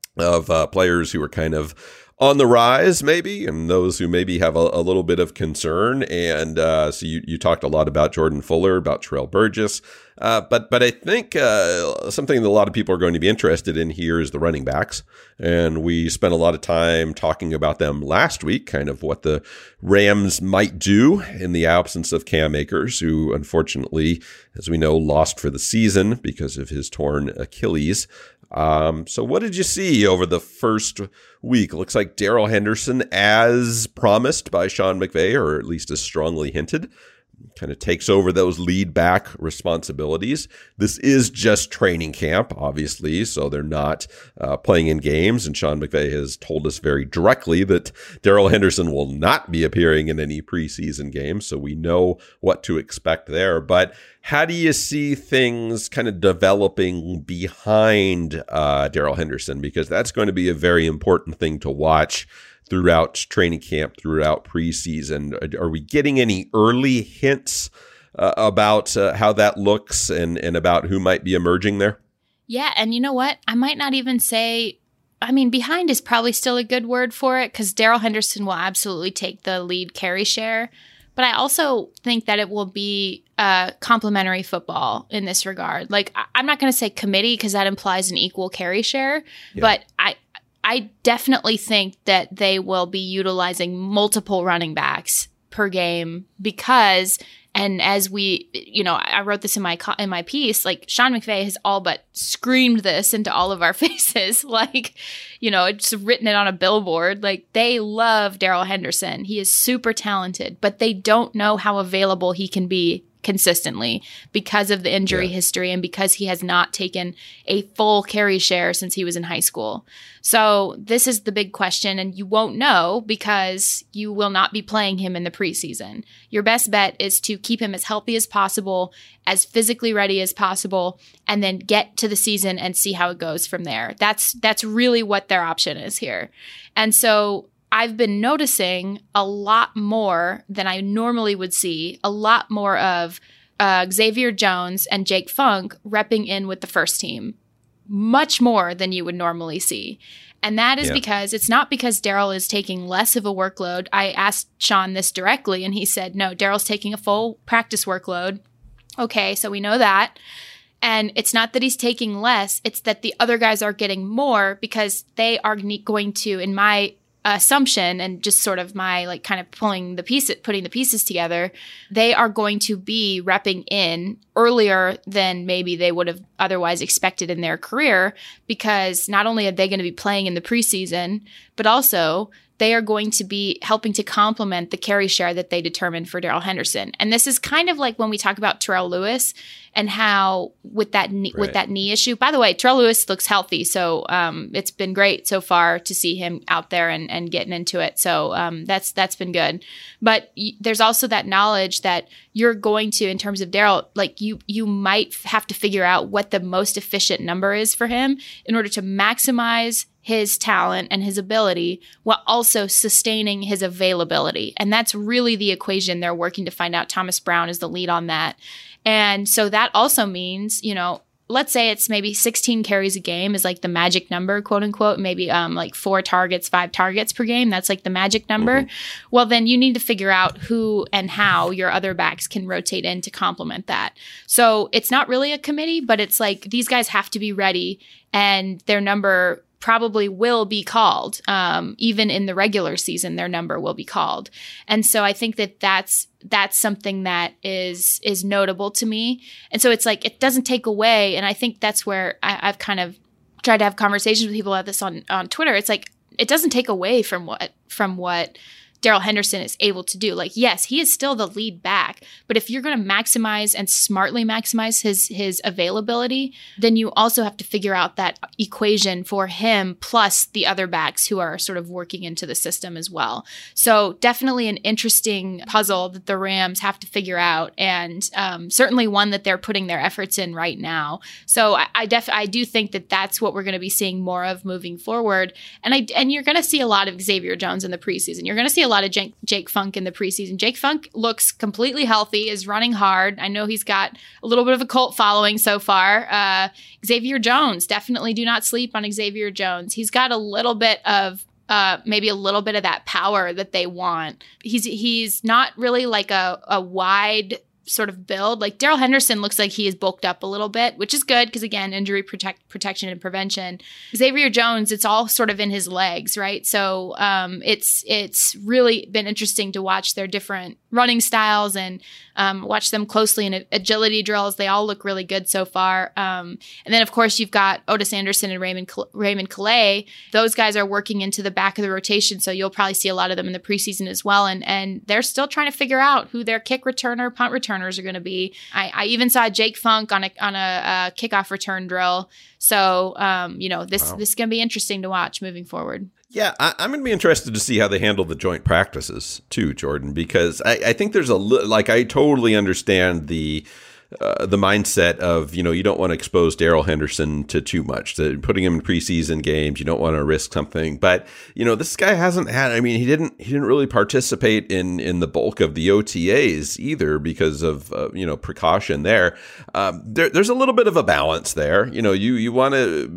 of uh, players who are kind of on the rise, maybe, and those who maybe have a, a little bit of concern. And uh, so you, you talked a lot about Jordan Fuller, about Terrell Burgess. Uh, but but I think uh, something that a lot of people are going to be interested in here is the running backs. And we spent a lot of time talking about them last week, kind of what the Rams might do in the absence of Cam Akers, who unfortunately, as we know, lost for the season because of his torn Achilles. Um, so what did you see over the first week? Looks like Darrell Henderson, as promised by Sean McVay, or at least as strongly hinted, kind of takes over those lead back responsibilities. This is just training camp, obviously, so they're not uh, playing in games. And Sean McVay has told us very directly that Darrell Henderson will not be appearing in any preseason games, so we know what to expect there. But how do you see things kind of developing behind uh, Darrell Henderson? Because that's going to be a very important thing to watch throughout training camp, throughout preseason. Are we getting any early hints uh, about uh, how that looks and, and about who might be emerging there? Yeah, and you know what? I might not even say, I mean, behind is probably still a good word for it because Darrell Henderson will absolutely take the lead carry share. But I also think that it will be uh, complementary football in this regard. Like, I- I'm not going to say committee because that implies an equal carry share, yeah. but I I definitely think that they will be utilizing multiple running backs per game because, and as we, you know, I wrote this in my in my piece, like Sean McVay has all but screamed this into all of our faces, like, you know, it's written it on a billboard. Like, they love Darrell Henderson. He is super talented, but they don't know how available he can be consistently because of the injury yeah. history and because he has not taken a full carry share since he was in high school. So this is the big question, and you won't know because you will not be playing him in the preseason. Your best bet is to keep him as healthy as possible, as physically ready as possible, and then get to the season and see how it goes from there. That's that's really what their option is here. And so I've been noticing a lot more than I normally would see, a lot more of uh, Xavier Jones and Jake Funk repping in with the first team, much more than you would normally see. And that is yeah. because it's not because Darrell is taking less of a workload. I asked Sean this directly, and he said, no, Darrell's taking a full practice workload. Okay, so we know that. And it's not that he's taking less. It's that the other guys are getting more because they are going to, in my assumption and just sort of my like kind of pulling the piece, putting the pieces together, they are going to be repping in earlier than maybe they would have otherwise expected in their career because not only are they going to be playing in the preseason, but also they are going to be helping to complement the carry share that they determined for Darrell Henderson. And this is kind of like when we talk about Terrell Lewis and how with that knee, right. with that knee issue. By the way, Terrell Lewis looks healthy, so um, it's been great so far to see him out there and, and getting into it. So um, that's that's been good. But y- there's also that knowledge that you're going to, in terms of Darrell, like you you might have to figure out what the most efficient number is for him in order to maximize his talent and his ability while also sustaining his availability. And that's really the equation they're working to find out. Thomas Brown is the lead on that. And so that also means, you know, let's say it's maybe sixteen carries a game is like the magic number, quote unquote, maybe um, like four targets, five targets per game. That's like the magic number. Mm-hmm. Well, then you need to figure out who and how your other backs can rotate in to complement that. So it's not really a committee, but it's like these guys have to be ready and their number probably will be called. Um, even in the regular season, their number will be called. And so I think that that's that's something that is is notable to me. And so it's like it doesn't take away. And I think that's where I, I've kind of tried to have conversations with people about this on, on Twitter. It's like it doesn't take away from what from what Darrell Henderson is able to do. Like, yes, he is still the lead back, but if you're going to maximize and smartly maximize his his availability, then you also have to figure out that equation for him plus the other backs who are sort of working into the system as well. So definitely an interesting puzzle that the Rams have to figure out, and um, certainly one that they're putting their efforts in right now. So I, I def I do think that that's what we're going to be seeing more of moving forward, and I and you're going to see a lot of Xavier Jones in the preseason. You're going to see a a lot of Jake, Jake Funk in the preseason. Jake Funk looks completely healthy, is running hard. I know he's got a little bit of a cult following so far. Uh, Xavier Jones, definitely do not sleep on Xavier Jones. He's got a little bit of uh, maybe a little bit of that power that they want. He's he's not really like a, a wide sort of build. Like Darrell Henderson looks like he is bulked up a little bit, which is good because, again, injury protect, protection and prevention. Xavier Jones, it's all sort of in his legs, right? So um, it's it's really been interesting to watch their different running styles and um, watch them closely in agility drills. They all look really good so far. Um, and then, of course, you've got Otis Anderson and Raymond Raymond Calais. Those guys are working into the back of the rotation, so you'll probably see a lot of them in the preseason as well. And and they're still trying to figure out who their kick returner, punt returner are going to be. I, I even saw Jake Funk on a on a, a kickoff return drill. So, um, you know, this, wow. this is going to be interesting to watch moving forward. Yeah, I, I'm going to be interested to see how they handle the joint practices too, Jordan, because I, I think there's a li- like I totally understand the uh, the mindset of, you know, you don't want to expose Darrell Henderson to too much, to putting him in preseason games. You don't want to risk something. But, you know, this guy hasn't had, I mean, he didn't, he didn't really participate in, in the bulk of the O T As either because of, uh, you know, precaution there. Um, there. There's a little bit of a balance there. You know, you, you want to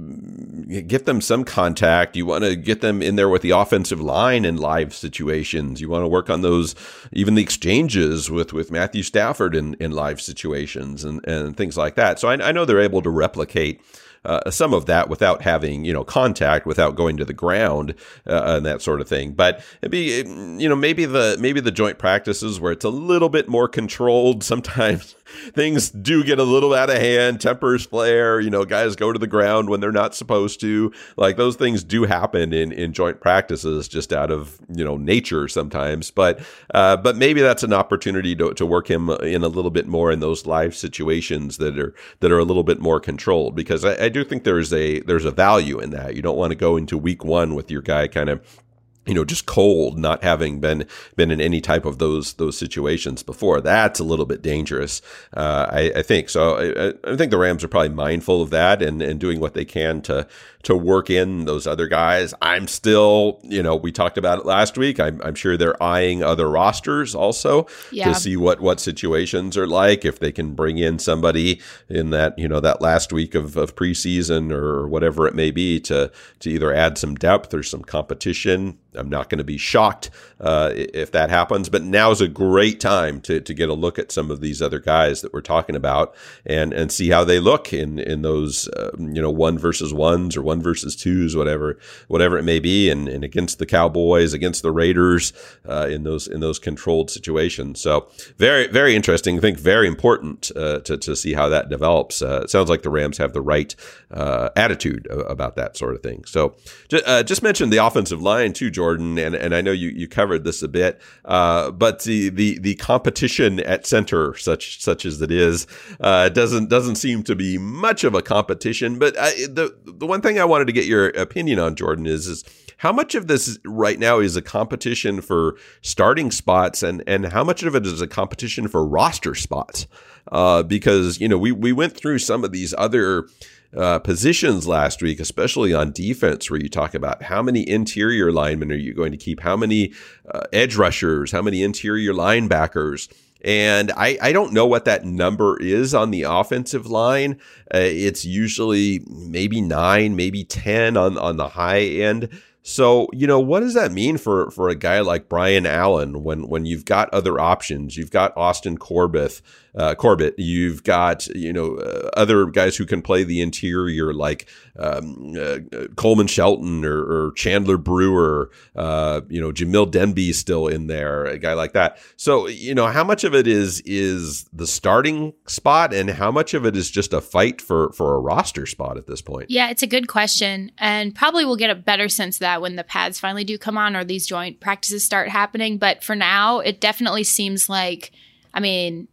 get them some contact. You want to get them in there with the offensive line in live situations. You want to work on those, even the exchanges with, with Matthew Stafford in, in live situations. And, and things like that. So I, I know they're able to replicate uh, some of that without having, you know, contact, without going to the ground uh, and that sort of thing. But it'd be, you know, maybe the maybe the joint practices where it's a little bit more controlled. Sometimes things do get a little out of hand, tempers flare, you know, guys go to the ground when they're not supposed to. Like those things do happen in, in joint practices just out of, you know, nature sometimes. But uh, but maybe that's an opportunity to, to work him in a little bit more in those live situations that are that are a little bit more controlled, because I, I do think there's a there's a value in that. You don't want to go into week one with your guy kind of, you know, just cold, not having been been in any type of those those situations before. That's a little bit dangerous, uh, I, I think. So I, I think the Rams are probably mindful of that and, and doing what they can to to work in those other guys. I'm still, you know, we talked about it last week. I'm, I'm sure they're eyeing other rosters also yeah. to see what, what situations are like, if they can bring in somebody in that, you know, that last week of, of preseason or whatever it may be to, to either add some depth or some competition. I'm not going to be shocked uh, if that happens, but now is a great time to to get a look at some of these other guys that we're talking about and and see how they look in in those uh, you know one versus ones or one versus twos, whatever whatever it may be, and, and against the Cowboys, against the Raiders uh, in those in those controlled situations. So very very interesting. I think very important uh, to to see how that develops. Uh, it sounds like the Rams have the right uh, attitude about that sort of thing. So uh, just mentioned the offensive line too, Jordan, and, and I know you, you covered this a bit, uh, but the, the the competition at center, such such as it is, uh, doesn't doesn't seem to be much of a competition. But I, the the one thing I wanted to get your opinion on, Jordan, is is how much of this right now is a competition for starting spots, and and how much of it is a competition for roster spots? Uh, because you know we we went through some of these other Uh, positions last week, especially on defense, where you talk about how many interior linemen are you going to keep, how many uh, edge rushers, how many interior linebackers. And I, I don't know what that number is on the offensive line. Uh, it's usually maybe nine, maybe ten on, on the high end. So, you know, what does that mean for, for a guy like Brian Allen when, when you've got other options? You've got Austin Corbett, uh, Corbett. You've got, you know, uh, other guys who can play the interior like um, uh, Coleman Shelton or, or Chandler Brewer. Uh, you know, Jamil Denby still in there, a guy like that. So, you know, how much of it is is the starting spot, and how much of it is just a fight for, for a roster spot at this point? Yeah, it's a good question, and probably we'll get a better sense of that when the pads finally do come on or these joint practices start happening. But for now, it definitely seems like, I mean,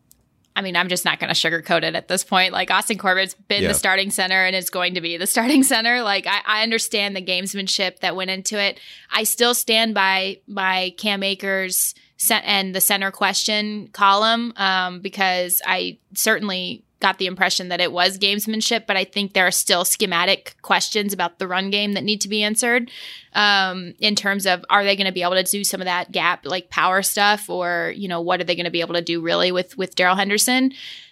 I mean, I'm just not going to sugarcoat it at this point. Like Austin Corbett's been yeah. the starting center and is going to be the starting center. Like I, I understand the gamesmanship that went into it. I still stand by by Cam Akers and the center question column um, because I certainly got the impression that it was gamesmanship, but I think there are still schematic questions about the run game that need to be answered um, in terms of, are they going to be able to do some of that gap, like power stuff, or, you know, what are they going to be able to do really with, with Darrell Henderson?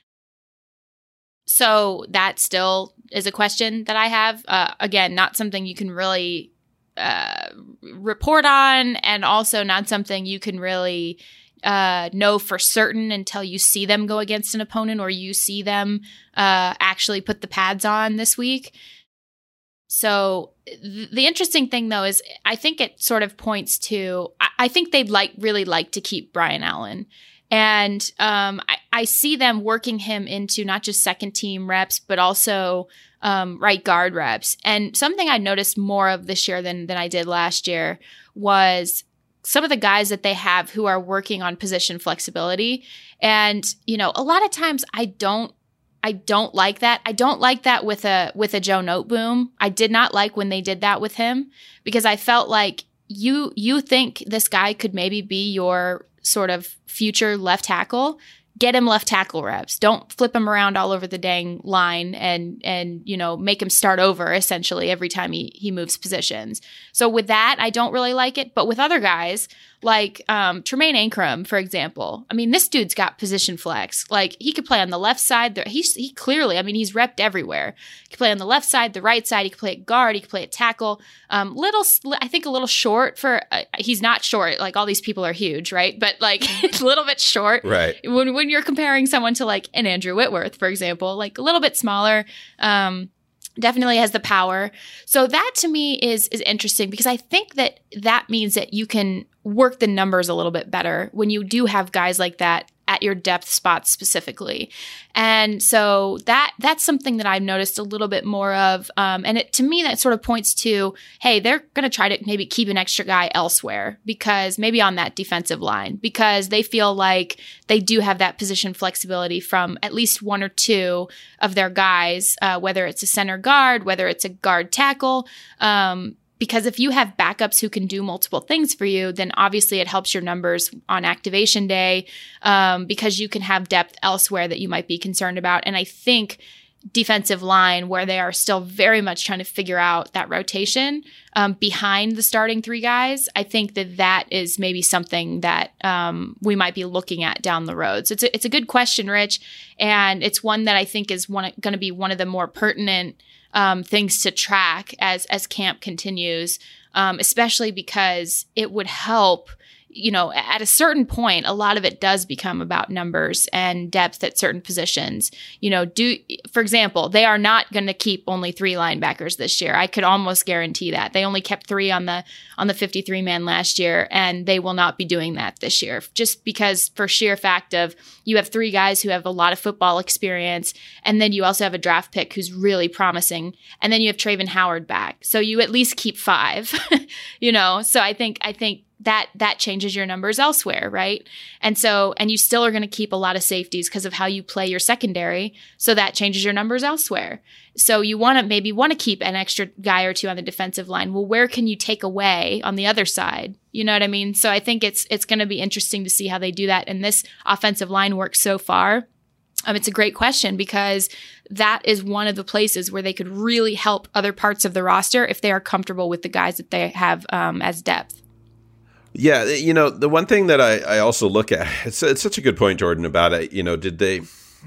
So that still is a question that I have. Uh, again, not something you can really uh, report on, and also not something you can really Uh, know for certain until you see them go against an opponent or you see them uh, actually put the pads on this week. So th- the interesting thing, though, is I think it sort of points to, I, I think they'd like really like to keep Brian Allen. And um, I, I see them working him into not just second team reps, but also um, right guard reps. And something I noticed more of this year than, than I did last year was some of the guys that they have who are working on position flexibility. And, you know, a lot of times I don't, I don't like that. I don't like that with a, with a Joe Noteboom. I did not like when they did that with him, because I felt like you, you think this guy could maybe be your sort of future left tackle. get him left tackle reps. Don't flip him around all over the dang line and, and you know, make him start over essentially every time he, he moves positions. So with that, I don't really like it. But with other guys, like um, Tremaine Ankrum, for example, I mean, this dude's got position flex. Like, he could play on the left side. He's, he clearly, I mean, he's repped everywhere. He could play on the left side, the right side. He could play at guard. He could play at tackle. Um, little, I think a little short for, uh, he's not short. Like, all these people are huge, right? But like, it's a little bit short. Right. When, when you're comparing someone to like an Andrew Whitworth, for example, like a little bit smaller, um, definitely has the power. So that to me is is interesting, because I think that that means that you can work the numbers a little bit better when you do have guys like that at your depth spots specifically. And so that that's something that I've noticed a little bit more of. Um, and it, to me, that sort of points to, hey, they're going to try to maybe keep an extra guy elsewhere, because maybe on that defensive line, because they feel like they do have that position flexibility from at least one or two of their guys, uh, whether it's a center guard, whether it's a guard tackle. Um, Because if you have backups who can do multiple things for you, then obviously it helps your numbers on activation day, um, because you can have depth elsewhere that you might be concerned about. And I think defensive line, where they are still very much trying to figure out that rotation um, behind the starting three guys, I think that that is maybe something that um, we might be looking at down the road. So it's a, it's a good question, Rich, and it's one that I think is one going to be one of the more pertinent Um, things to track as as camp continues, um, especially because it would help, you know, at a certain point, a lot of it does become about numbers and depth at certain positions. You know, do, for example, they are not going to keep only three linebackers this year. I could almost guarantee that. They only kept three on the on the fifty-three man last year, and they will not be doing that this year, just because for sheer fact of you have three guys who have a lot of football experience, and then you also have a draft pick who's really promising, and then you have Travin Howard back. So you at least keep five, you know? So I think, I think, that that changes your numbers elsewhere, right? And so, and you still are going to keep a lot of safeties because of how you play your secondary. So that changes your numbers elsewhere. So you want to maybe want to keep an extra guy or two on the defensive line. Well, where can you take away on the other side? You know what I mean? So I think it's it's going to be interesting to see how they do that. And this offensive line work so far, um, it's a great question, because that is one of the places where they could really help other parts of the roster if they are comfortable with the guys that they have um, as depth. Yeah, you know, the one thing that I, I also look at, it's, it's such a good point, Jordan, about it. You know, did they,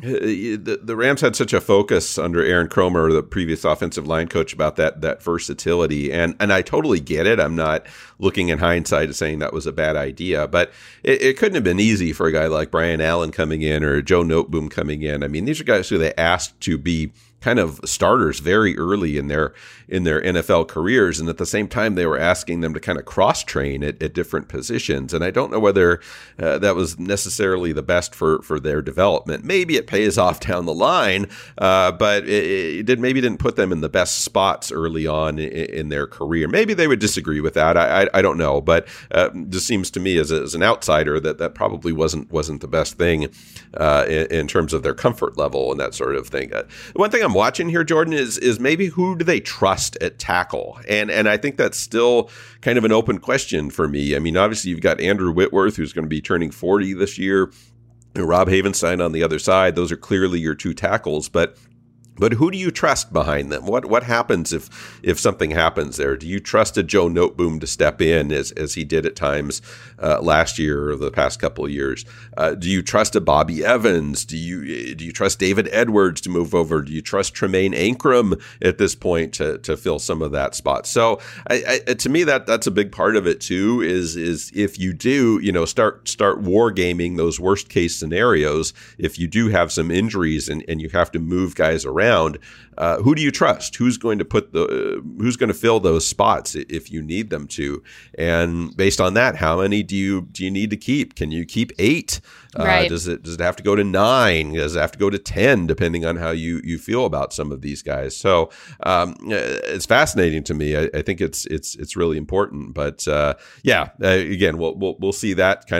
the, the Rams had such a focus under Aaron Kromer, the previous offensive line coach, about that that versatility. And and I totally get it. I'm not looking in hindsight saying that was a bad idea, but it, it couldn't have been easy for a guy like Brian Allen coming in or Joe Noteboom coming in. I mean, these are guys who they asked to be kind of starters very early in their in their N F L careers, and at the same time they were asking them to kind of cross train at, at different positions. And I don't know whether uh, that was necessarily the best for for their development. Maybe it pays off down the line, uh, but it, it did maybe didn't put them in the best spots early on in, in their career. Maybe they would disagree with that. I I, I don't know, but uh, it just seems to me as, a, as an outsider that that probably wasn't wasn't the best thing uh, in, in terms of their comfort level and that sort of thing. Uh, one thing I'm watching here, Jordan, is is maybe who do they trust at tackle? And and I think that's still kind of an open question for me. I mean, obviously you've got Andrew Whitworth, who's going to be turning forty this year, and Rob Havenstein on the other side. Those are clearly your two tackles, but But who do you trust behind them? What what happens if if something happens there? Do you trust a Joe Noteboom to step in as as he did at times uh, last year or the past couple of years? Uh, do you trust a Bobby Evans? Do you do you trust David Edwards to move over? Do you trust Tremaine Ankrum at this point to to fill some of that spot? So I, I, to me that that's a big part of it too. Is is if you do you know start start wargaming those worst case scenarios. If you do have some injuries and, and you have to move guys around. Uh, who do you trust? Who's going to put the? Uh, who's going to fill those spots if you need them to? And based on that, how many do you do you need to keep? Can you keep eight? Uh, right. Does it does it have to go to nine? Does it have to go to ten? Depending on how you you feel about some of these guys. So um, it's fascinating to me. I, I think it's it's it's really important. But uh, yeah, uh, again, we'll, we'll we'll see that kind of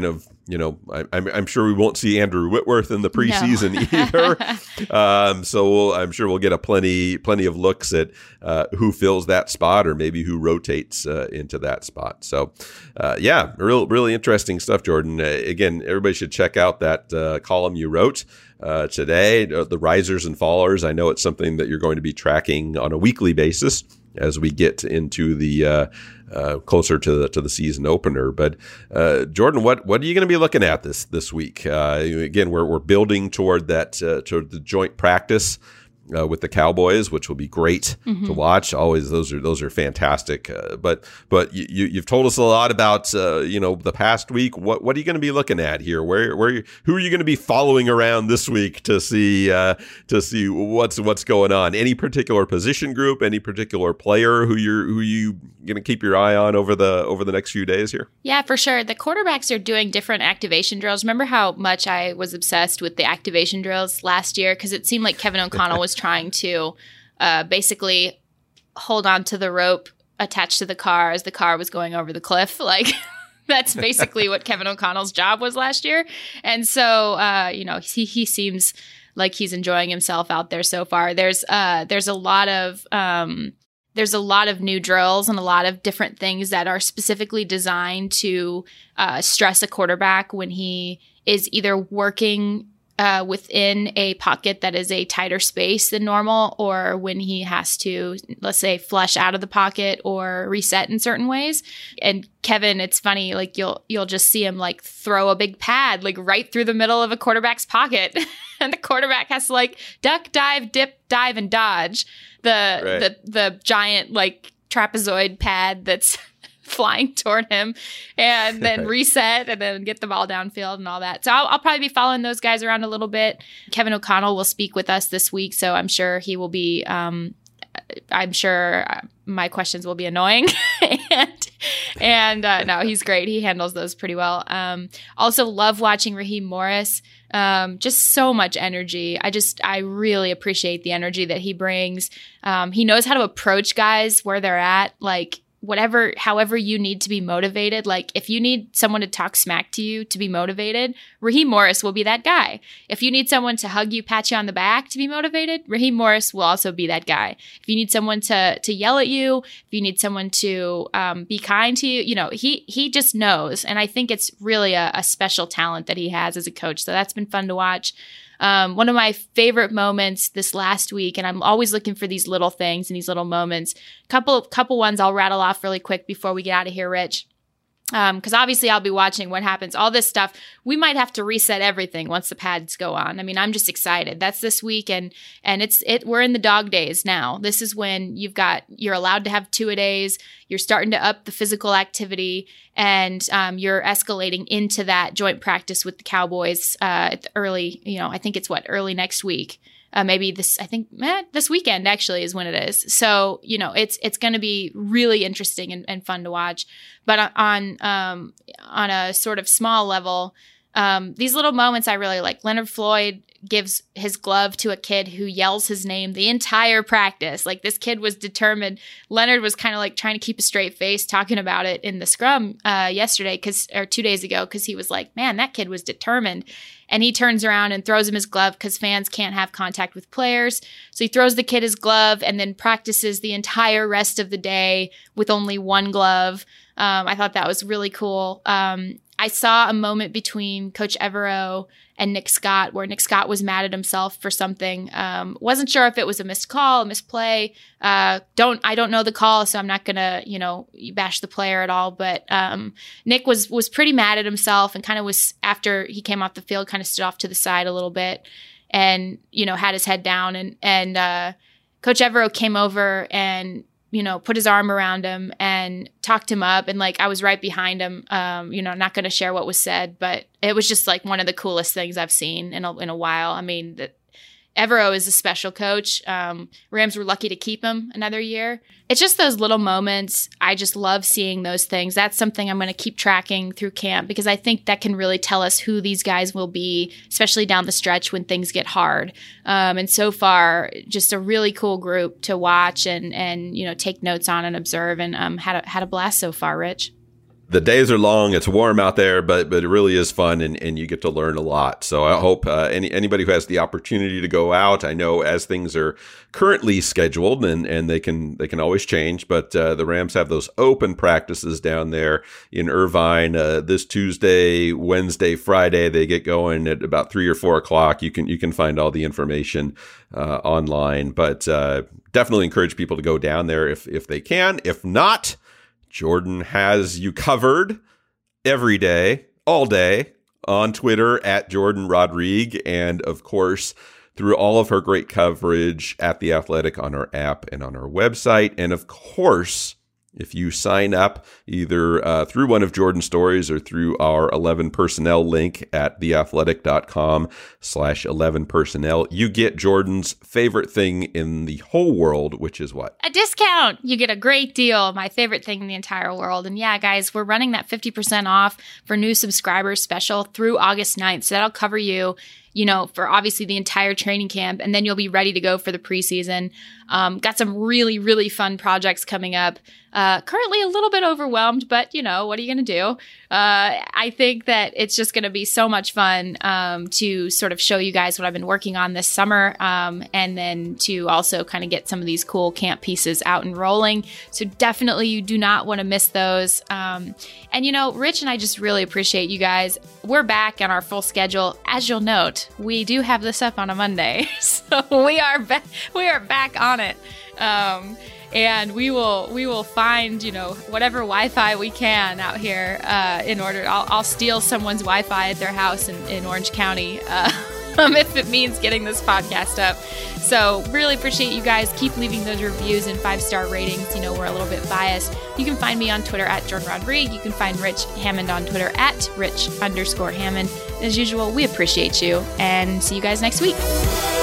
you know, I, I'm, I'm sure we won't see Andrew Whitworth in the preseason no. either. um, so we'll, I'm sure we'll get a plenty, plenty of looks at uh, who fills that spot, or maybe who rotates uh, into that spot. So, uh, yeah, real, really interesting stuff, Jordan. Uh, again, everybody should check out that uh, column you wrote uh, today, uh, the risers and fallers. I know it's something that you're going to be tracking on a weekly basis as we get into the uh, uh, closer to the to the season opener. But uh, Jordan, what what are you going to be looking at this this week? Uh, again, we're we're building toward that uh, toward the joint practice Uh, with the Cowboys, which will be great mm-hmm. to watch. Always, those are those are fantastic. Uh, but but you, you've told us a lot about uh, you know the past week. What what are you going to be looking at here? Where where who are you going to be following around this week to see uh, to see what's what's going on? Any particular position group? Any particular player who you're who you going to keep your eye on over the over the next few days here? Yeah, for sure. The quarterbacks are doing different activation drills. Remember how much I was obsessed with the activation drills last year, because it seemed like Kevin O'Connell was trying to uh, basically hold on to the rope attached to the car as the car was going over the cliff. Like, that's basically what Kevin O'Connell's job was last year. And so, uh, you know, he, he seems like he's enjoying himself out there so far. There's uh, there's a lot of um, there's a lot of new drills and a lot of different things that are specifically designed to uh, stress a quarterback when he is either working Uh, within a pocket that is a tighter space than normal, or when he has to, let's say, flush out of the pocket or reset in certain ways. And Kevin, it's funny, like you'll you'll just see him like throw a big pad like right through the middle of a quarterback's pocket, and the quarterback has to like duck, dive, dip, dive, and dodge the right. the the giant like trapezoid pad that's flying toward him, and then reset, and then get the ball downfield and all that. So I'll, I'll probably be following those guys around a little bit. Kevin O'Connell will speak with us this week, so I'm sure he will be, um, I'm sure my questions will be annoying. and and uh, no, he's great. He handles those pretty well. Um, also love watching Raheem Morris. Um, just so much energy. I just, I really appreciate the energy that he brings. Um, he knows how to approach guys where they're at, like, whatever, however you need to be motivated. Like if you need someone to talk smack to you to be motivated, Raheem Morris will be that guy. If you need someone to hug you, pat you on the back to be motivated, Raheem Morris will also be that guy. If you need someone to to yell at you, if you need someone to um, be kind to you, you know, he he just knows. And I think it's really a, a special talent that he has as a coach. So that's been fun to watch. Um, one of my favorite moments this last week, and I'm always looking for these little things and these little moments. Couple, couple ones I'll rattle off really quick before we get out of here, Rich. Because um, obviously I'll be watching what happens. All this stuff, we might have to reset everything once the pads go on. I mean, I'm just excited. That's this week, and and it's it. We're in the dog days now. This is when you've got you're allowed to have two a days. You're starting to up the physical activity, and um, you're escalating into that joint practice with the Cowboys uh, at the early. You know, I think it's what early next week. Uh, maybe this, I think eh, this weekend actually is when it is. So, you know, it's it's going to be really interesting and, and fun to watch. But on um, on a sort of small level, um, these little moments I really like. Leonard Floyd gives his glove to a kid who yells his name the entire practice. Like this kid was determined. Leonard was kind of like trying to keep a straight face talking about it in the scrum uh, yesterday, because or two days ago, because he was like, man, that kid was determined. And he turns around and throws him his glove because fans can't have contact with players. So he throws the kid his glove and then practices the entire rest of the day with only one glove. Um, I thought that was really cool. Um, I saw a moment between Coach Evero and Nick Scott where Nick Scott was mad at himself for something. Um, wasn't sure if it was a missed call, a misplay. Uh, don't I don't know the call, so I'm not gonna you know bash the player at all. But um, Nick was was pretty mad at himself and kind of was, after he came off the field, kind of stood off to the side a little bit and you know had his head down. And and uh, Coach Evero came over and you know, put his arm around him and talked him up. And like, I was right behind him, um, you know, not going to share what was said, but it was just like one of the coolest things I've seen in a, in a while. I mean, that Evero is a special coach. Um, Rams were lucky to keep him another year. It's just those little moments. I just love seeing those things. That's something I'm going to keep tracking through camp, because I think that can really tell us who these guys will be, especially down the stretch when things get hard. Um, and so far, just a really cool group to watch and, and you know, take notes on and observe, and um, had a, had a blast so far, Rich. the days are long. It's warm out there, but but it really is fun, and, and you get to learn a lot. So I hope uh, any anybody who has the opportunity to go out. I know as things are currently scheduled, and, and they can they can always change. But uh, the Rams have those open practices down there in Irvine uh, this Tuesday, Wednesday, Friday. They get going at about three or four o'clock. You can you can find all the information uh, online, but uh, definitely encourage people to go down there if if they can. If not, Jordan has you covered every day, all day, on Twitter at Jordan Rodrigue, and of course through all of her great coverage at The Athletic on our app and on our website. And of course, if you sign up either uh, through one of Jordan's stories or through our eleven personnel link at theathletic.com slash 11 personnel, you get Jordan's favorite thing in the whole world, which is what? A discount. You get a great deal. My favorite thing in the entire world. And yeah, guys, we're running that fifty percent off for new subscribers special through August ninth. So that'll cover you, you know, for obviously the entire training camp, and then you'll be ready to go for the preseason. Um, got some really, really fun projects coming up. Uh, currently a little bit overwhelmed, but you know, what are you going to do? Uh, I think that it's just going to be so much fun um, to sort of show you guys what I've been working on this summer, um, and then to also kind of get some of these cool camp pieces out and rolling. So definitely you do not want to miss those. Um, and you know, Rich and I just really appreciate you guys. We're back on our full schedule. As you'll note, we do have this up on a Monday, so we are back. We are back on it. Um, And we will we will find, you know, whatever Wi-Fi we can out here uh, in order. I'll, I'll steal someone's Wi-Fi at their house in, in Orange County uh, if it means getting this podcast up. So really appreciate you guys. Keep leaving those reviews and five-star ratings. You know, we're a little bit biased. You can find me on Twitter at Jordan Rodrigue. You can find Rich Hammond on Twitter at Rich underscore Hammond. As usual, we appreciate you, and see you guys next week.